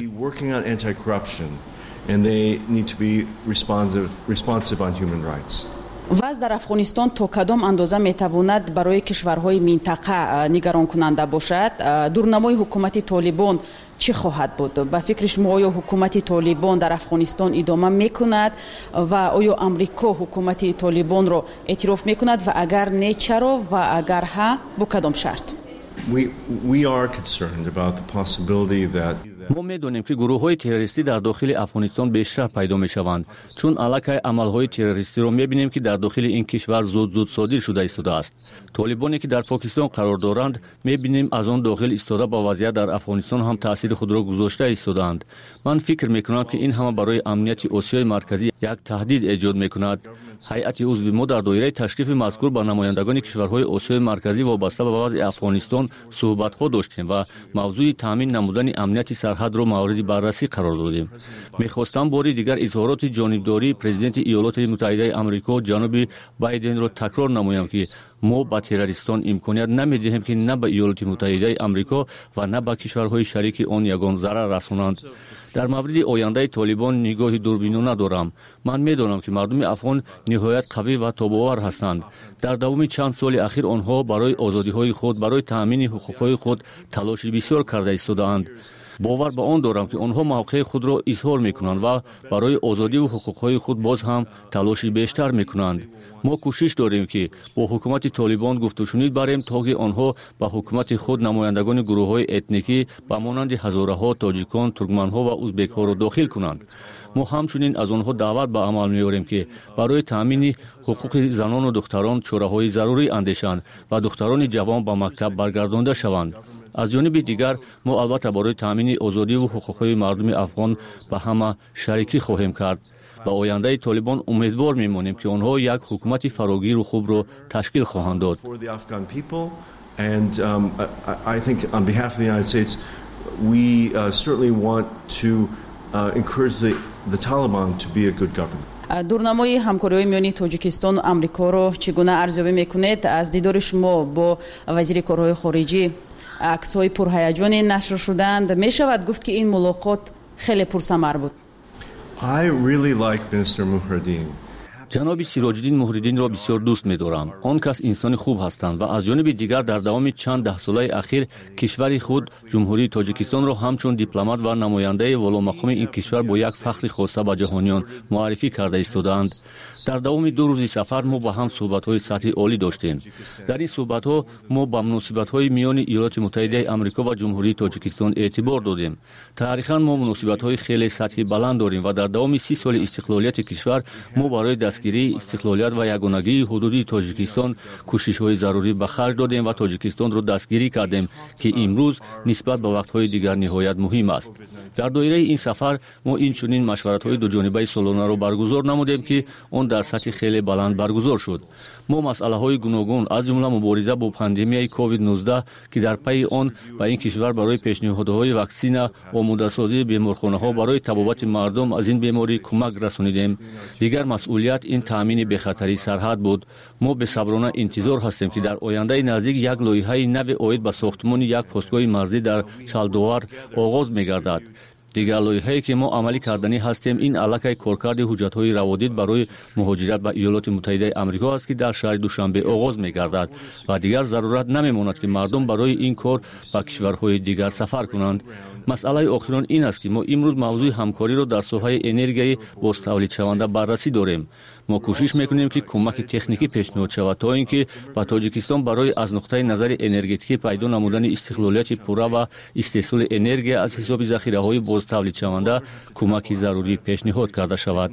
вазъ дар афғонистон то кадом андоза метавонад барои кишварҳои минтақа нигаронкунанда бошад? дурнамои ҳукумати толибон чӣ хоҳад буд? ба фикри шумо оё ҳукумати толибон дар афғонистон идома мекунад ва оё амрико ҳукумати толибонро эътироф мекунад ва агар не чаро ва агар ҳа бо кадом шарт? We, we are concerned about the possibility that мо медонем ки гурӯҳҳои террористӣ дар дохили афғонистон бештар пайдо мешаванд, чун аллакай амалҳои террористиро мебинем ки дар дохили ин кишвар зуд зуд содир шуда истодааст. толибоне ки дар покистон қарор доранд, мебинем аз он дохил истода ба вазъият дар афғонистон ҳам таъсири худро гузошта истодаанд. ман фикр мекунам ки ин ҳама барои амнияти осиёи марказӣ як таҳдид эҷод мекунад. ҳайати узви мо дар доираи ташрифи мазкур ба намояндагони кишварҳои осиёи марказӣ вобаста ба вазъи афғонистон суҳбатҳо доштем ва мавзӯи таъмин намудани амнияти сарҳадро мавриди баррасӣ қарор додем. мехостам бори дигар изҳороти ҷонибдории президенти иёлоти муттаҳидаи амрико ҷаноби байденро такрор намоям ки мо ба террористон имконият намедиҳем ки на ба иёлоти муттаҳидаи амрико ва на ба кишварҳои шарики он ягон зарар расонанд. дар мавриди ояндаи толибон нигоҳи дурбинона дорам. ман медонам ки мардуми афғон ниҳоят қавӣ ва тобовар ҳастанд. дар давоми чанд соли ахир онҳо барои озодиҳои худ, барои таъмини ҳуқуқҳои худ талоши бисёр карда истодаанд. бовар ба он дорам ки онҳо мавқеи худро изҳор мекунанд ва барои озодиву ҳуқуқҳои худ боз ҳам талоши бештар мекунанд. мо кӯшиш дорем ки бо ҳукумати толибон гуфтушунид барем, то ки онҳо ба ҳукумати худ намояндагони гурӯҳҳои этникӣ ба монанди ҳазораҳо тоҷикон, туркманҳо ва узбекҳоро дохил кунанд. мо ҳамчунин аз онҳо даъват ба амал меорем ки барои таъмини ҳуқуқи занону духтарон чораҳои зарурӣ андешанд ва духтарони ҷавон ба мактаб баргардонда шаванд. аз ҷониби дигар мо албатта барои таъмини озодиву ҳуқуқҳои мардуми афғон ба ҳама шарикӣ хоҳем кард. ба ояндаи толибон умедвор мемонем ки онҳо як ҳукумати фарогиру хубро ташкил хоҳанд дод. And um, I, I think on behalf of the United States, we uh, certainly want to uh, encourage the, the Taliban to be a good government. дурнамои ҳамкориҳои миёни тоҷикистону амрикоро чӣ гуна арзёбӣ мекунед? аз дидори шумо бо вазири корҳои хориҷӣ аксҳои пурҳаяҷоне нашр шуданд. мешавад гуфт ки ин мулоқот хеле пурсамар буд? I really like Minister Muhriddin. ҷаноби сироҷиддин муҳриддинро бисёр дӯст медорам. он кас инсони хуб ҳастанд ва аз ҷониби дигар дар давоми чанд даҳсолаи ахир кишвари худ ҷумҳурии тоҷикистонро ҳамчун дипломат ва намояндаи воломақоми ин кишвар бо як фахри хоса ба ҷаҳониён муаррифӣ карда истодаанд. дар давоми ду рӯзи сафар мо ба ҳам суҳбатҳои сатҳи олӣ доштем. дар ин суҳбатҳо мо ба муносибатҳои миёни иёлоти муттаҳидаи амрико ва ҷумҳурии тоҷикистон эътибор додем. таърихан мо муносибатҳои хеле сатҳи баланд дорем ва дар давоми си соли истиқлолияти кишвар мо барои дастгирии истиқлолият ва ягонагии ҳудуди тоҷикистон кӯшишҳои зарурӣ ба харҷ додем ва тоҷикистонро дастгирӣ кардем, ки имрӯз нисбат ба вақтҳои дигар ниҳоят муҳим аст. дар доираи ин сафар мо инчунин машваратҳои дуҷонибаи солонаро баргузор намудем, ки он дар сатҳи хеле баланд баргузор шуд. мо масъалаҳои гуногун аз ҷумла мубориза бо пандемияи ковид нуздаҳ, ки дар пайи он ба ин кишвар барои пешниҳодҳои ваксина, омодасозии беморхонаҳо барои табобати мардум аз ин беморӣ кӯмак расонидем. дигар масъулият ин таъмини бехатарии сарҳад буд. мо бесаброна интизор ҳастем ки дар ояндаи наздик як лоиҳаи нави оид ба сохтмони як постгоҳи марзӣ дар чалдовар оғоз мегардад. дигар лоиҳае ки мо амалӣ карданӣ ҳастем, ин аллакай коркарди ҳуҷҷатҳои раводид барои муҳоҷират ба иёлоти муттаҳидаи амрико аст, ки дар шаҳри душанбе оғоз мегардад ва дигар зарурат намемонад ки мардум барои ин кор ба кишварҳои дигар сафар кунанд. масъалаи охирон ин аст ки мо имрӯз мавзӯи ҳамкориро дар соҳаи энергияи бозтавлидшаванда баррасӣ дорем. мо кӯшиш мекунем ки кӯмаки техникӣ пешниҳод шавад, то ин ки ба тоҷикистон барои аз нуқтаи назари энергетикӣ пайдо намудани истиқлолияти пурра ва истеҳсоли энергия аз ҳисоби захираҳои бозтавлидшаванда кӯмаки зарурӣ пешниҳод карда шавад.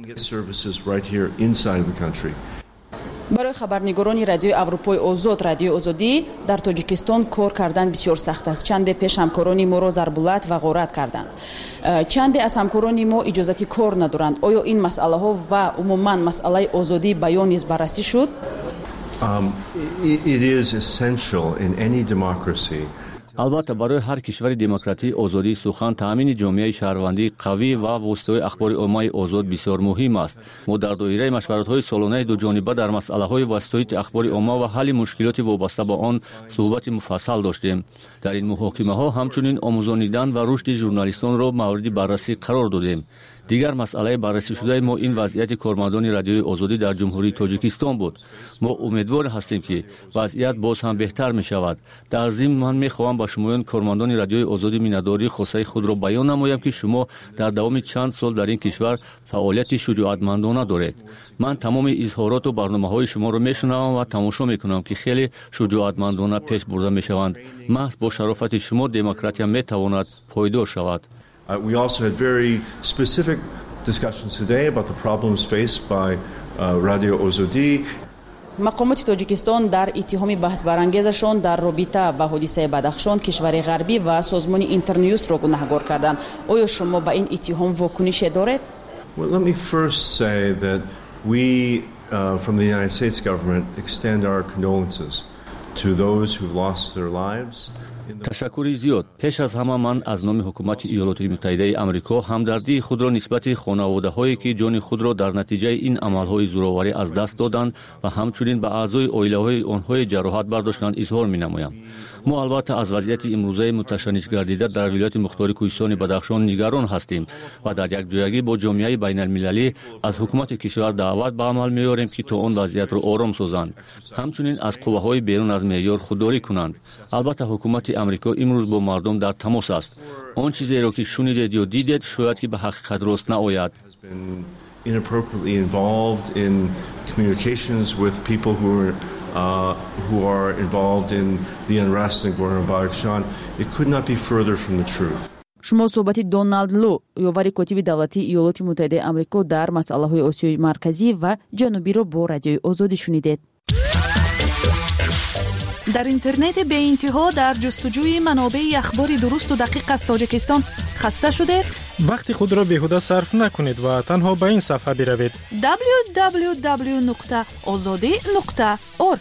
барои хабарнигорони радиои аврупои озод радиои озодӣ дар тоҷикистон кор кардан бисёр сахт аст. чанде пеш ҳамкорони моро зарбулат ва ғорат карданд. чанде аз ҳамкорони мо иҷозати кор надоранд. оё ин масъалаҳо ва умуман масъалаи озодии баён низ баррасӣ шуд? Um, it is essential in any democracy. البته برای هر کشور دموکراتی آزادی سخن تامین جامعه شهروندی قوی و واسطه اخبار عامه آزاد بسیار مهم است. ما در دایره مشورت‌های سالانه دو جانبه در مسائل‌های واسطه اخبار عامه و حل مشکلات وابسته به آن صحبت مفصل داشتیم. در این محاکمه‌ها همچنین آموزانیدن و رشد ژورنالیستان را مورد بررسی قرار دادیم. دیگر مسئله بررسی شده ما این وضعیت کارمندان رادیوی آزادی در جمهوری تاجیکستان بود. ما امیدوار هستیم که وضعیت باز هم بهتر می شود. در ضمن من می خواهم با شمایان کارمندان رادیوی آزادی مینداری خاصه خود را بیان نمایم که شما در دوام چند سال در این کشور فعالیت شجاعتمندانه دارید. من تمام اظهارات و برنامه‌های شما را میشنوم و تماشا میکنم که خیلی شجاعتمندانه پیش برده میشوند. محض با شرافت شما دموکراسی میتواند پایدار شود. Uh, we also had very specific discussions today about the problems faced by uh, Radio Ozodi. مقامات تاجیکستان در اتهام بحث برانگیزشان در رابطه با حادثه بدخشان کشور غربی و سازمان اینترنیوز را گناهکار کردند. آیا شما با این اتهام واکنش دارید؟ Well, let me first say that we uh, from the United States government extend our condolences to those who've lost their lives. تشکر زیاد. پیش از همه من از نام حکومت ایالات متحده آمریکا همدردی خود را نسبت خانواده‌هایی که جان خود را در نتیجه این عمل‌های زورآوری از دست دادند و همچنین به اعضای عائله‌های آنها جراحت برداشتند اظهار می‌نمایم. ما البته از وضعیت امروزه متشنج گردیده در ولایت مختار کوهستان بدخشان نگران هستیم و در یک جایگی با جامعه بین‌المللی از حکومت کشور دعوت به عمل می‌آوریم که تا آن وضعیت را آرام سازند. همچنین از قوه‌های بیرون از معیار خودداری کنند. البته حکومت امریکا امروز با مردم در تماس است. آن چیزی را که شنیدید یا دیدید شاید که به حقیقت راست نآید. Inappropriately involved in communications with people who are uh, who are involved in the unrest in Gorno-Badakhshan. It could not be further from the truth. شما صحبت دونالد لو یاوری کاتب دولتی ایالات متحده آمریکا در مسائل‌های آسیای مرکزی و جنوبی را با رادیوی آزادی شنیدید. در اینترنت به انتها در جستجوی منابع اخبار درست و دقیق از تاجیکستان خسته شدید؟ وقتی خود را بیهوده صرف نکنید و تنها به این صفحه بروید دبلیو دبلیو دبلیو نقطه آزادی نقطه اورگ.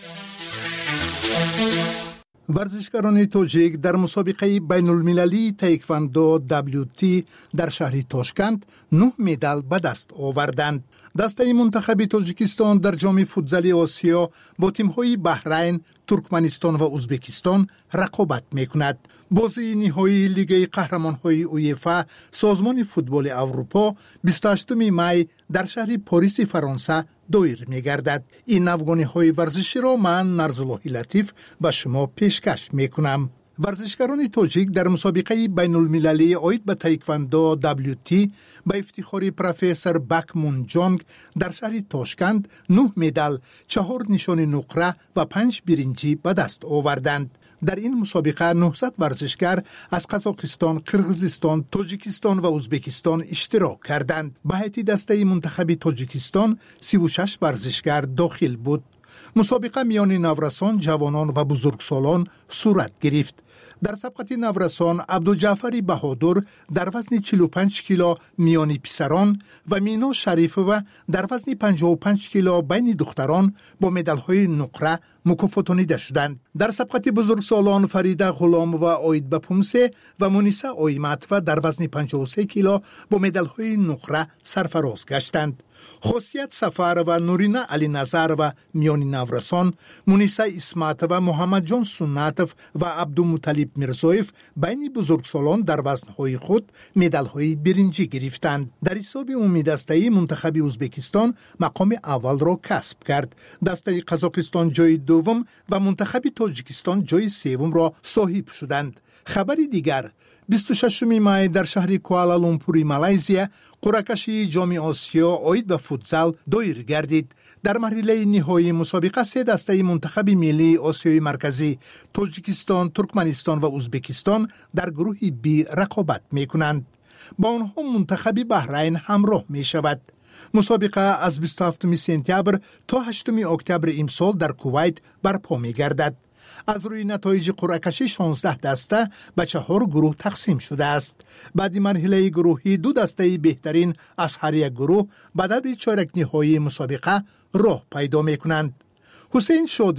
ورزشکاران تاجیک در مسابقه بین المللی تایکواندو دبلیو تی در شهر تاشکند نه مدال به دست آوردند. دسته منتخب تاجیکستان در جام فوتزال آسیا با تیم‌های بحرین، ترکمنستان و ازبکستان رقابت می‌کند. بازی نهایی لیگ قهرمان‌های اویفا سازمان فوتبال اروپا بیست و هشتم می در شهر پاریس فرانسه دایر می‌گردد. این افغانی‌های ورزشی را من نرزالله لطیف به شما پیشکش می‌کنم. ورزشکاران تاجیک در مسابقه بین المللی آید به تایکواندو دبلیو تی به افتخار پروفسور بک مون جانگ در شهر تاشکند نه مدال، چهار نشان نقره و پنج برنجی به دست آوردند. در این مسابقه نهصد ورزشکار از قزاقستان، قرغیزستان، تاجیکستان و ازبکستان اشتراک کردند. به هیئت دسته منتخب تاجیکستان سی و شش ورزشکار داخل بود. مسابقه میان نورسان، جوانان و بزرگسالان صورت گرفت. در سبقت نورسان عبدالجعفر بهادر در وزن چهل و پنج کیلو میان پسران و مینا شریف و در وزن پنجاه و پنج کیلو بین دختران با مدال‌های نقره مکافاتانیده شدند. در سبقت بزرگسالان فریده غلام و آید بپومسه و مونیسه آیمت و در وزن پنجاه و سه کیلو با مدال‌های نقره سرفراز گشتند. خاصیت سفر و نورینه علی نظر و میانی نورسان، مونیسه اسمت و محمد جان سنتف و عبدالمطلب مرزایف بین بزرگسالان در وزنهای خود مدال‌های برنجی گرفتند. در حساب عمومی دسته منتخب ازبکستان مقام اول را کسب کرد. دسته قزاقستان جای دوم و منتخب تاجیکستان جای سوم را صاحب شدند. خبری دیگر بیست و ششم می در شهر کوالالامپور مالزیا قرعه‌کشی جام آسیا آید به فوتزال دایر گردید. در مرحله نهایی مسابقه سه دسته منتخب ملی آسیای مرکزی تاجیکستان، ترکمنستان و ازبکستان در گروه بی رقابت می کنند. با آنها منتخب بحرین همراه می شود. مسابقه از بیست و هفتم سپتامبر تا هشتم اکتبر امسال در کویت برپا می گردد. از روی نتایج قرعه‌کشی شانزده دسته به چهار گروه تقسیم شده است. بعد مرحله گروهی دو دسته بهترین از هر یک گروه به دور چهارک نهایی مسابقه راه پیدا می کنند. حسین شادیف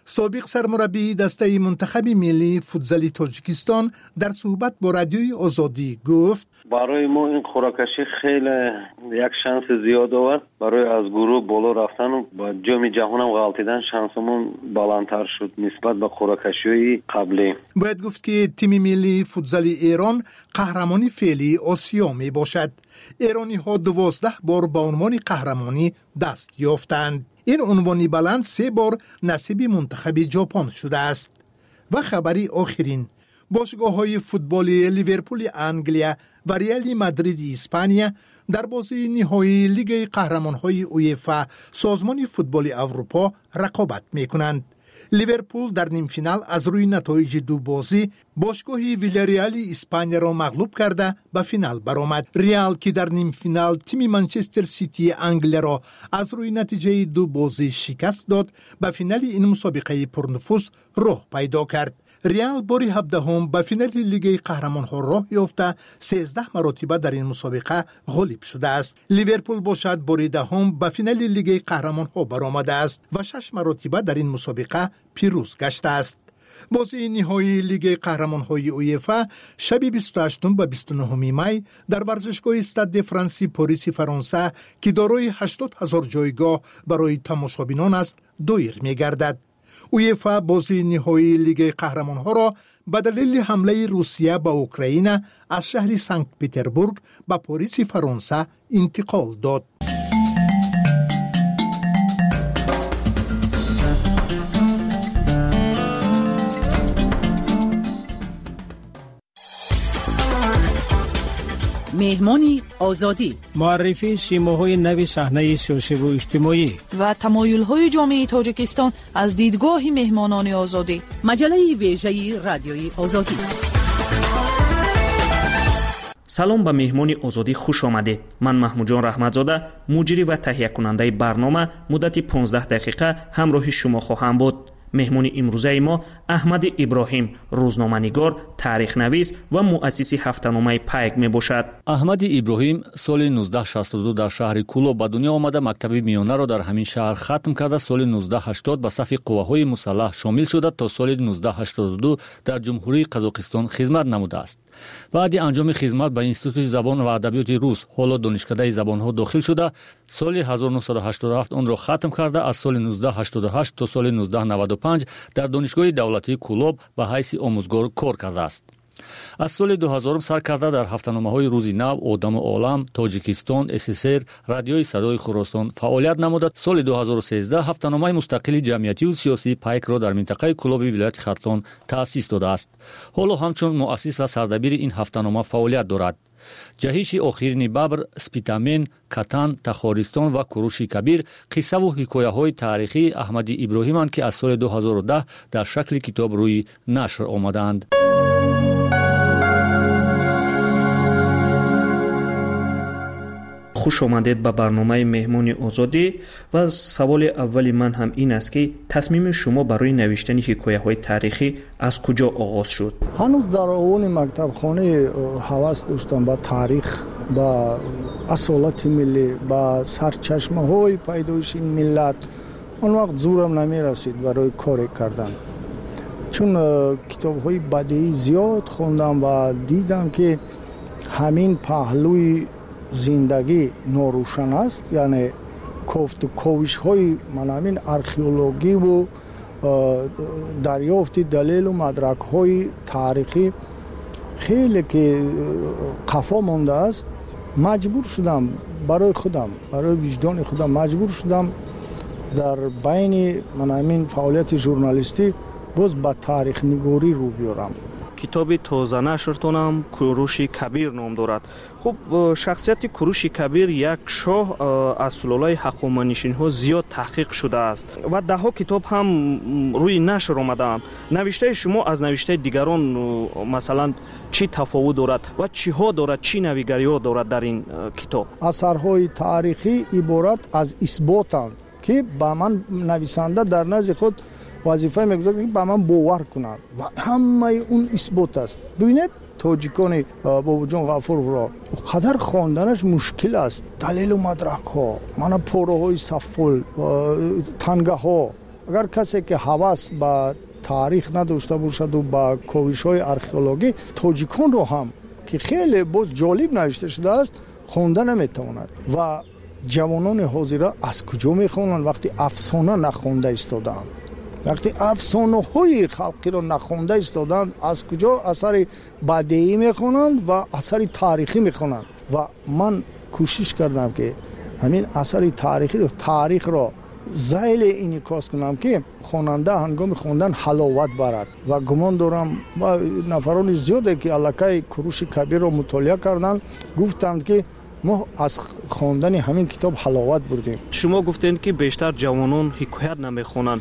سابق سرمربی دسته منتخب ملی فوتزال تاجیکستان در صحبت با رادیوی آزادی گفت برای ما این قرعه‌کشی خیلی یک شانس زیاد آورد برای از گروه بالا رفتن و با جام جهان هم غلطیدن شانسمون بالاتر شد نسبت به قرعه‌کشی‌های قبلی. باید گفت که تیم ملی فوتزال ایران قهرمانی فعلی آسیا می باشد. ایرانی ها دوازده بار با عنوان قهرمانی دست یافتند. این عنوانی بلند سه بار نصیب منتخب ژاپن شده است. و خبری آخرین، باشگاه های فوتبالی لیورپول انگلیا و ریال مادرید اسپانیا در بازی نهایی لیگ قهرمان های اویفا سازمان فوتبال اروپا رقابت می کنند. لیورپول در نیم فینال از روی نتایج دو بازی باشگاه ویلاریال اسپانیا را مغلوب کرده به فینال برآمد. ریال که در نیم فینال تیم منچستر سیتی انگلیا را از روی نتیجه دو بازی شکست داد به فینال این مسابقه پرنفوذ راه پیدا کرد. ریال باری هفدهم به فینال لیگ قهرمان ها راه یافته سیزده مرتبه در این مسابقه غالب شده است. لیورپول باشد باری دهم به فینال لیگ قهرمان ها برآمده است و شش مرتبه در این مسابقه پیروز گشته است. بازی نهایی لیگ قهرمان های اویفا شب بیست و هشتم و بیست و نهم می در ورزشگاه استاد فرانسی پاریس فرانسه که دارای هشتاد هزار جایگاه برای تماشابینان است دایر می گردد. اویفا بازی نهایی لیگ قهرمان ها را به دلیل حمله روسیه به اوکراین از شهر سنت پترزبورگ به پاریس فرانسه انتقال داد. مهمانی آزادی، معرفی سیماهای نوی صحنه سیاسی و اجتماعی و تمایل‌های جامعه تاجیکستان از دیدگاه مهمانان آزادی. مجله ویژه رادیوی آزادی. سلام به مهمانی آزادی خوش آمدید. من محمود جان رحمتزاده مجری و تهیه کننده برنامه مدت پانزده دقیقه همراه شما خواهم بود. مهمون امروزه ما احمد ابراهیم، روزنامه‌نگار، تاریخ نویس و مؤسس هفته‌نامه پیک می باشد. احمد ابراهیم سال نوزده شصت و دو در شهر کولو به دنیا آمده. مکتب میانه را در همین شهر ختم کرده. سال نوزده هشتاد به صف قواهای مسلح شامل شده تا سال نوزده هشتاد و دو در جمهوری قزاقستان خدمت نموده است. بعد انجام خدمت به انستیتوت زبان و ادبیات روس، حالا دانشکده زبان‌ها داخل شده. سال هزار و نهصد و هشتاد و هفت آن را ختم کرده. از سال نوزده هشتاد و هشت تا سال نوزده نود و پنج در دانشگاه دولتی کولوب به حیث آموزگار کار کرده است. از سال دو هزار سر کرده در هفته‌نامه‌های روزی نو، آدم عالم، تاجیکستان، اس اس ار، رادیوی صدای خراسان فعالیت نموده. سال دو هزار و سیزده هفته‌نامه مستقل جمعیتی و سیاسی پیک را در منطقه کولوب ولایت ختلان تأسیس داده است. حالا همچون مؤسس و سردبیر این هفته‌نامه فعالیت دارد. جهیش آخرین ببر، سپیتامن، کتان، تخارستان و کروشی کبیر قصه و حکایه‌های تاریخی احمد ابراهیم‌اند که از سال دو هزار و ده در شکل کتاب روی نشر آمدند. خوش آمدید به برنامه مهمون آزادی و سوال اولی من هم این است که تصمیم شما برای نوشتن حکایه‌های تاریخی از کجا آغاز شد؟ هنوز در اون مکتب خانه هوس داشتم با تاریخ، با اصالت ملی، با سرچشمه های پیدایش این ملت. اون وقت زورم نمی رسید برای کار کردن، چون کتاب های بدیعی زیاد خوندم و دیدم که همین پهلوی زندگی ناروشن است. یعنی کفت و کوش های من همین ارخئولوژی و دریافت دلیل و مدرک های تاریخی خیلی که قفا مانده است. مجبور شدم برای خودم، برای وجدان خودم مجبور شدم در بین من همین فعالیت ژورنالیستی باز با تاریخ نگاری رو بیارم. کتاب تازه نشرتونم کوروش کبیر نام دارد. خب شخصیت کوروش کبیر یک شاه از سلالای هخامنشیان ها زیاد تحقیق شده است و ده ها کتاب هم روی نشر آمدند. نوشته شما از نوشته دیگران مثلا چی تفاوت دارد و چی ها دارد، چی نویگری ها دارد در این کتاب؟ اثرهای تاریخی عبارت از اثباتند که با من نویسنده در نزد خود وظیفه میگذارد که با من باور کنند و همه اون اثبات است. ببینید تاجیکان بابا جان غفور را قدر خواندنش مشکل است. دلیل و مدرک ها، من پاره های سفل، تنگه ها، اگر کسی که هوس به تاریخ نداشته باشد و با کوشش‌های آرکئولوژی تاجیکان رو هم که خیلی بود جالب نوشته شده است خوانده نمیتواند و جوانان حاضر از کجا میخوانند وقتی افسانه نخوانده ایستادند، وقتی افسانه های خلقی رو نخوانده ایستادند از کجا اثر بدیعی میخوانند و اثر تاریخی میخوانند. و من کوشش کردم که همین اثر تاریخی رو تاریخ رو زایل انعکاس کنم که خواننده هنگام خواندن حلاوت برد و گمان دارم و نفران زیاده که علاقه کوروش کبیر رو مطالعه کردن گفتند که ما از خواندن همین کتاب حلاوت بردیم. شما گفتین که بیشتر جوانان حکایت نمیخونن.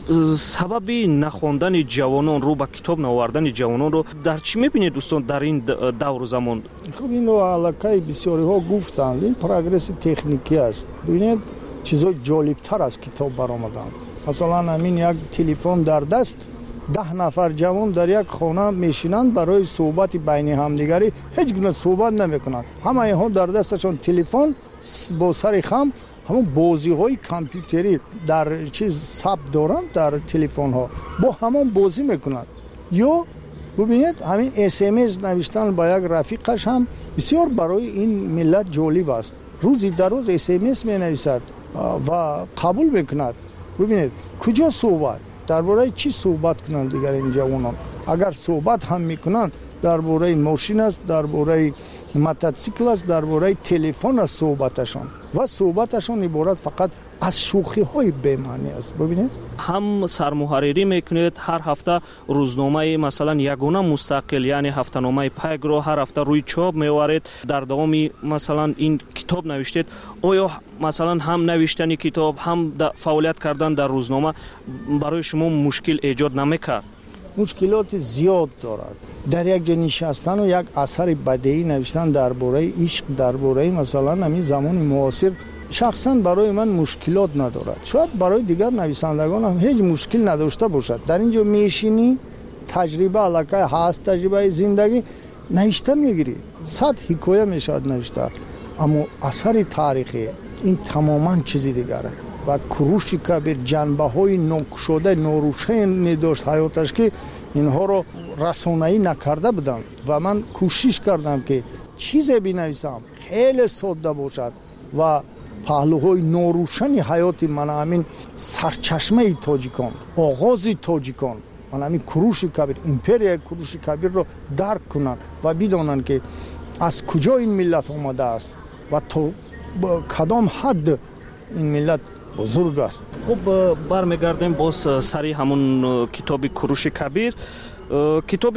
سبب نخواندن جوانان رو با کتاب نوردن جوانان رو در چی میبینید دوستان در این دور و زمان؟ خب این رو علاقه بسیاری ها گفتند این پروگرس تکنیکی است. ببینید چیزای جالبتر از کتاب برآمدن. مثلا همین یک تلفن در دست ده نفر جوان در یک خانه میشینند برای صحبت بین همدیگری هیچ گونه صحبت نمیکنند. همه اینها در دستشون تلفن با سر خم همون بازی های کامپیوتری در چیز ثبت دارند در تلفن ها با همون بازی میکنند. یا ببینید همین اس ام اس نوشتن با یک رفیقش هم بسیار برای این ملت جالب است. روزی در روز اس ام اس می نویسد و قبول میکند. ببینید کجا صحبت درباره چی صحبت کنند دیگر این جوانان؟ اگر صحبت هم میکنند درباره ماشین است، درباره موتورسیکل است، درباره تلفن است صحبتشان و صحبتشان عبارت فقط از شوخی های بی معنی است. ببینید هم سرمحرری میکنید هر هفته روزنامه مثلا یگانه مستقل یعنی هفته‌نامه پیگ رو هر هفته روی چاپ میوارید. در دوام مثلا این کتاب نوشتید. آیا مثلا هم نوشتن کتاب هم فعالیت کردن در روزنامه برای شما مشکل ایجاد نمیکرد؟ مشکلات زیاد دارد. در یک جا نشستن و یک اثر بدیعی نوشتن درباره عشق، درباره مثلا همین زمان معاصر شخصا برای من مشکلات ندارد. شاید برای دیگر نویسندگان هم هیچ مشکل نداشته باشد. در اینجا میشینی تجربه علاقه هست، تجربه زندگی نوشته میگیری، صد حکایه میشود نوشته، اما اثر تاریخی این تماما چیزی دیگره. و کوروش کبیر جنبه های ناگشوده ناروشن داشت حیاتش که اینها رو رسانه‌ای نکرده بودن و من کوشش کردم که چیزی بنویسم خیلی ساده باشد و پهلوهای ناروشن حیات من همین سرچشمه تاجیکان، آغاز تاجیکان، من همین کوروش کبیر، امپریا کوروش کبیر رو درک کنن و بدانن که از کجا این ملت آمده است و تا کدام حد این ملت بزرگ است. خب برمیگردیم باز سری همون کتاب کوروش کبیر. کتاب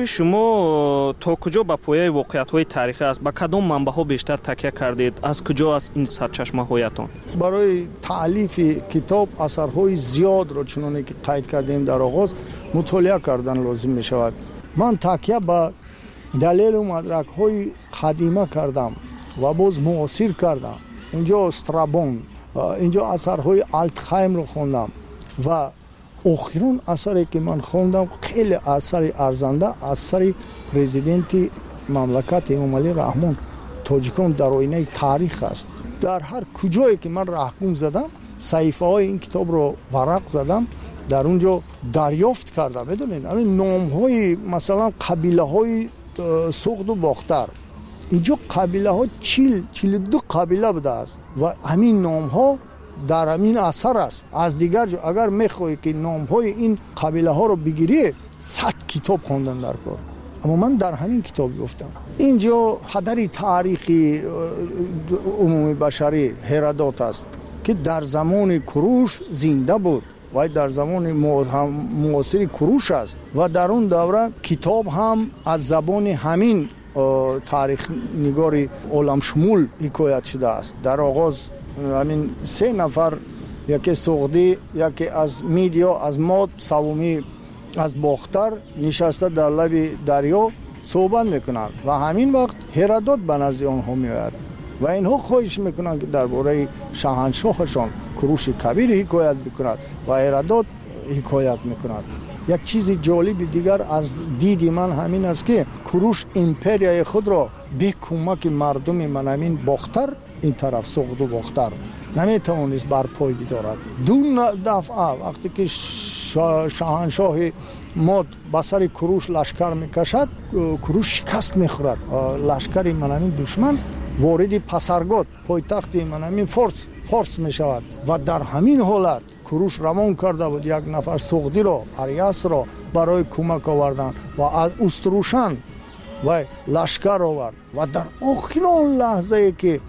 شما تا کجا با پایه واقعیت های تاریخی است؟ با کدام منبع ها بیشتر تکیه کردید؟ از کجا است این سرچشمه هایتان؟ برای تالیف کتاب اثرهای زیاد را چنانه که قید کردیم در آغاز مطالعه کردن لازم می شود. من تکیه با دلیل و مدرک های قدیمه کردم و باز معاصر کردم. اینجا استرابون، اینجا اثرهای آلتخایم رو خوندم و آخرین اثری که من خوندم خیلی اثر ارزنده اثر پرزیدنت مملکت امام علی رحمان تاجیکان در آینه تاریخ است. در هر کجایی که من رهگم زدم صحیفه های این کتاب رو ورق زدم، در اونجا دریافت کردم. بدونید همین نام های مثلا قبیله های سوخت و باختر، اینجا قبیله ها چیل چیل دو قبیله بوده است و همین نام ها در همین اثر است. از دیگر جا اگر میخوایی که نام های این قبیله ها رو بگیری صد کتاب خوندن در کار، اما من در همین کتاب گفتم. اینجا هدر تاریخی عمومی بشری هرودوت است که در زمان کوروش زنده بود و در زمان معاصر کوروش است و در اون دوره کتاب هم از زبان همین تاریخ نگاری عالم شمول حکایت شده است. در آغاز همین سه نفر، یکی سوغدی، یکی از میدیا، از ماد، سومی از باختر نشسته در لب دریا صحبت میکنند و همین وقت هرودوت به نزد آنها میآید و اینها خواهش میکنند که درباره شاهنشاهشان کوروش کبیر حکایت بکند و هرودوت حکایت میکند. یک چیز جالب دیگر از دید من همین است که کوروش امپریای خود را به کمک مردم من همین باختر این طرف سوغد و باختر نمیتوانست بر پای بدارد. دو دفعه وقتی که شاهنشاه ماد به سر کوروش لشکر میکشد، کوروش شکست میخورد. لشکر منامین دشمن وارد پسرگاد پایتخت منامین فارس فارس میشود و در همین حالت کوروش روان کرده بود یک نفر سوغدی را، اریاس را برای کمک آوردن و از استروشن و لشکر آورد و در آخرین لحظه که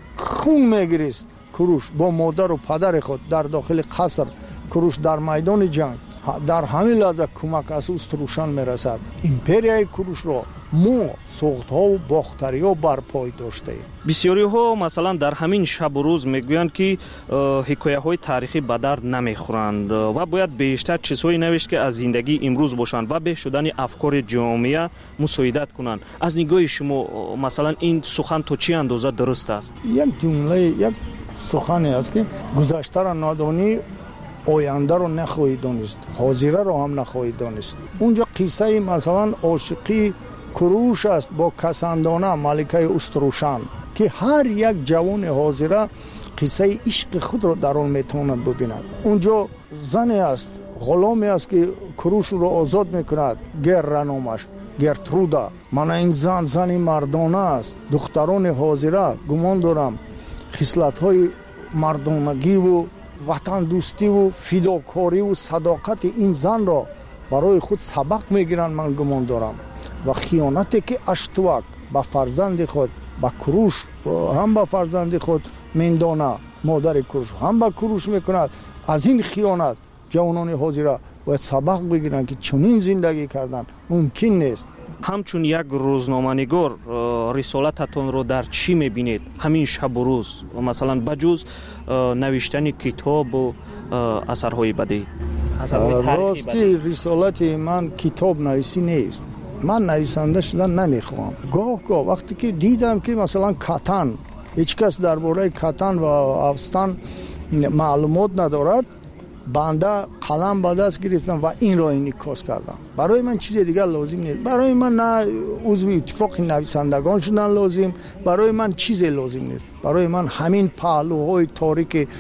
خون میگریست کوروش با مادر و پدر خود در داخل قصر، کوروش در میدان جنگ در همین لحظه کمک از استروشن میرسد. امپریای کوروش را ما سوخت‌ها و باختری‌ها برپای داشته ایم. بسیاری‌ها مثلا در همین شب و روز میگویند که حکایه‌های تاریخی به درد نمیخورند و باید بیشتر چیزهایی نوشت که از زندگی امروز باشند و به شدن افکار جامعه مساعدت کنند. از نگاه شما مثلا این سخن تا چه اندازه درست است؟ یک جمله، یک سخنی است که گذشته را نادانی، آینده رو نخواهید دانست، حاضره رو هم نخواهید دانست. اونجا قصه مثلا عاشقی کوروش است با کساندانه ملکه استروشن که هر یک جوان حاضره قصه عشق خود رو در آن میتواند ببیند. اونجا زنی است، غلامی است که کوروش رو آزاد میکند، گر نامش گرترودا. من این زن زنی مردانه است. دختران حاضره گمان دارم خصلت‌های مردانگی و وطن دوستی و فداکاری و صداقت این زن را برای خود سبق میگیرند. من گمان دارم و خیانتی که اشتوک با فرزند خود، با کوروش هم با فرزند خود میندانه، مادر کوروش هم با کوروش میکند، از این خیانت جوانان حاضره باید سبق بگیرند که چنین زندگی کردن ممکن نیست. همچون یک روزنامه‌نگار رسالتتون رو در چی میبینید همین شب و روز، مثلا بجز نوشتن کتاب و اثرهای بدی؟ راستی رسالت من کتاب نویسی نیست. من نویسنده شدن نمیخوام. گاه گاه وقتی که دیدم که مثلا کاتن، هیچ کس درباره کاتن و افغانستان معلومات ندارد، بنده قلم به دست گرفتم و این را انعکاس کردم. برای من چیز دیگر لازم نیست. برای من نه عضو اتفاق نویسندگان شدن لازم، برای من چیز لازم نیست. برای من همین پهلوهای تاریک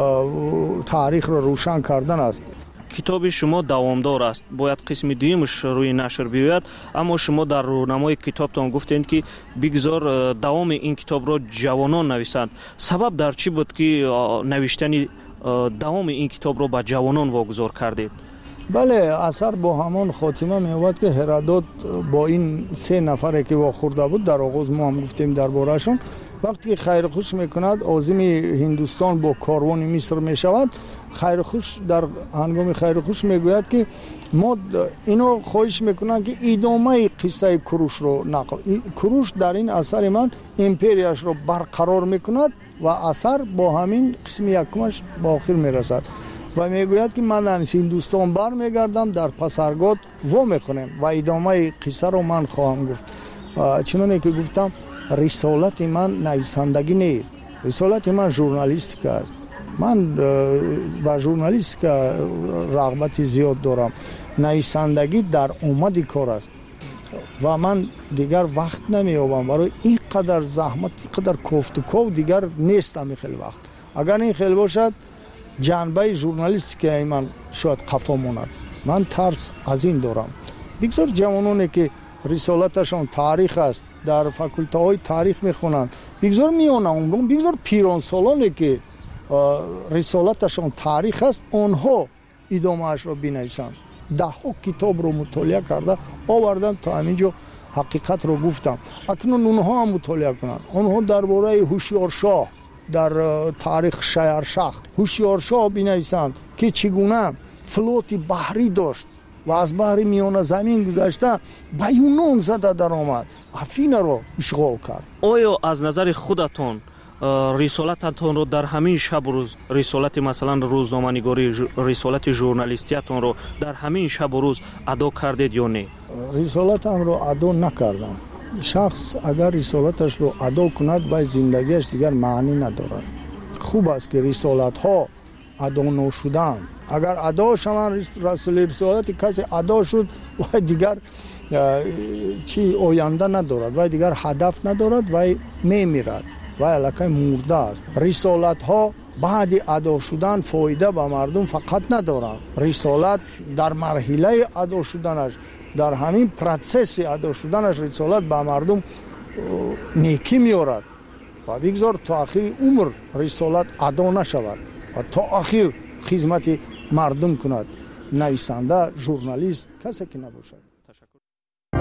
تاریخ را روشن کردن است. کتاب شما دوامدار است، باید قسم دویمش روی نشر بیاید، اما شما در رونمای کتابتان گفتید که بگذار دوام این کتاب را جوانان نویسند. سبب در چی بود که نوشتن دوام این کتاب را به جوانان واگذار کردید؟ بله، اثر با همان خاتمه می‌آورد که هرودوت با این سه نفری که واخورده بود در آغاز ما هم گفتیم درباره‌شون، وقتی که خیرخوش میکند عازم هندوستان با کاروان مصر میشود، خیرخوش در هنگام خیرخوش میگوید که ما اینو خواهش میکنن که ادامه قصه کوروش رو نقل. کوروش در این اثر من امپریاش رو برقرار میکند و اثر با همین قسم یکمش با آخر میرسد و میگوید که من در هندوستان بر میگردم، در پسرگاد و میکنم و ادامه قصه رو من خواهم گفت. چنانه که گفتم رسالت من نویسندگی نیست، رسالت من ژورنالیستیک است. من با ژورنالیستیک رغبت زیاد دارم. نویسندگی در اومد کار است و من دیگر وقت نمیابم برای این قدر زحمت، این قدر کوفت و کو دیگر نیستم. این خیلی وقت اگر این خیلی باشد جنبه ژورنالیستیک من شاید قفا ماند. من ترس از این دارم. بگذار جوانانی که رسالتشان تاریخ است در فاکولته های تاریخ میخونند، بگذار میان عمرون، بگذار پیران سالانی که رسالتشان تاریخ است آنها ادامه اش را بنویسند. ده ها کتاب رو مطالعه کرده آوردم تا همینجا حقیقت رو گفتم. اکنون اونها هم مطالعه کنند. آنها درباره هوشیارشاه در تاریخ شهرشاه هوشیارشاه بنویسند که چگونه فلوت بحری داشت و از بحر میان زمین گذشته به یونان زده در آمد، افین رو اشغال کرد. آیا از نظر خودتون رسالتتون رو در همین شب و روز، رسالت مثلا روزنامه نگاری، رسالت ژورنالیستیتون رو در همین شب و روز ادا کردید یا نه؟ رسالتم رو ادا نکردم. شخص اگر رسالتش رو ادا کند و زندگیش دیگر معنی ندارد. خوب است که رسالت ها ادا نشدن. اگر ادا شوند رسول رسالت کسی ادا شد و دیگر چی آینده ندارد و دیگر هدف ندارد و میمیرد و علاقه مرده است. رسالت ها بعد ادا شدن فایده به مردم فقط ندارد. رسالت در مرحله ادا شدنش، در همین پروسس ادا شدنش رسالت به مردم نیکی میارد و بگذار تا آخر عمر رسالت ادا نشود و تا آخر خدمت مردم کند. نویسنده، ژورنالیست، کسی که نباشد.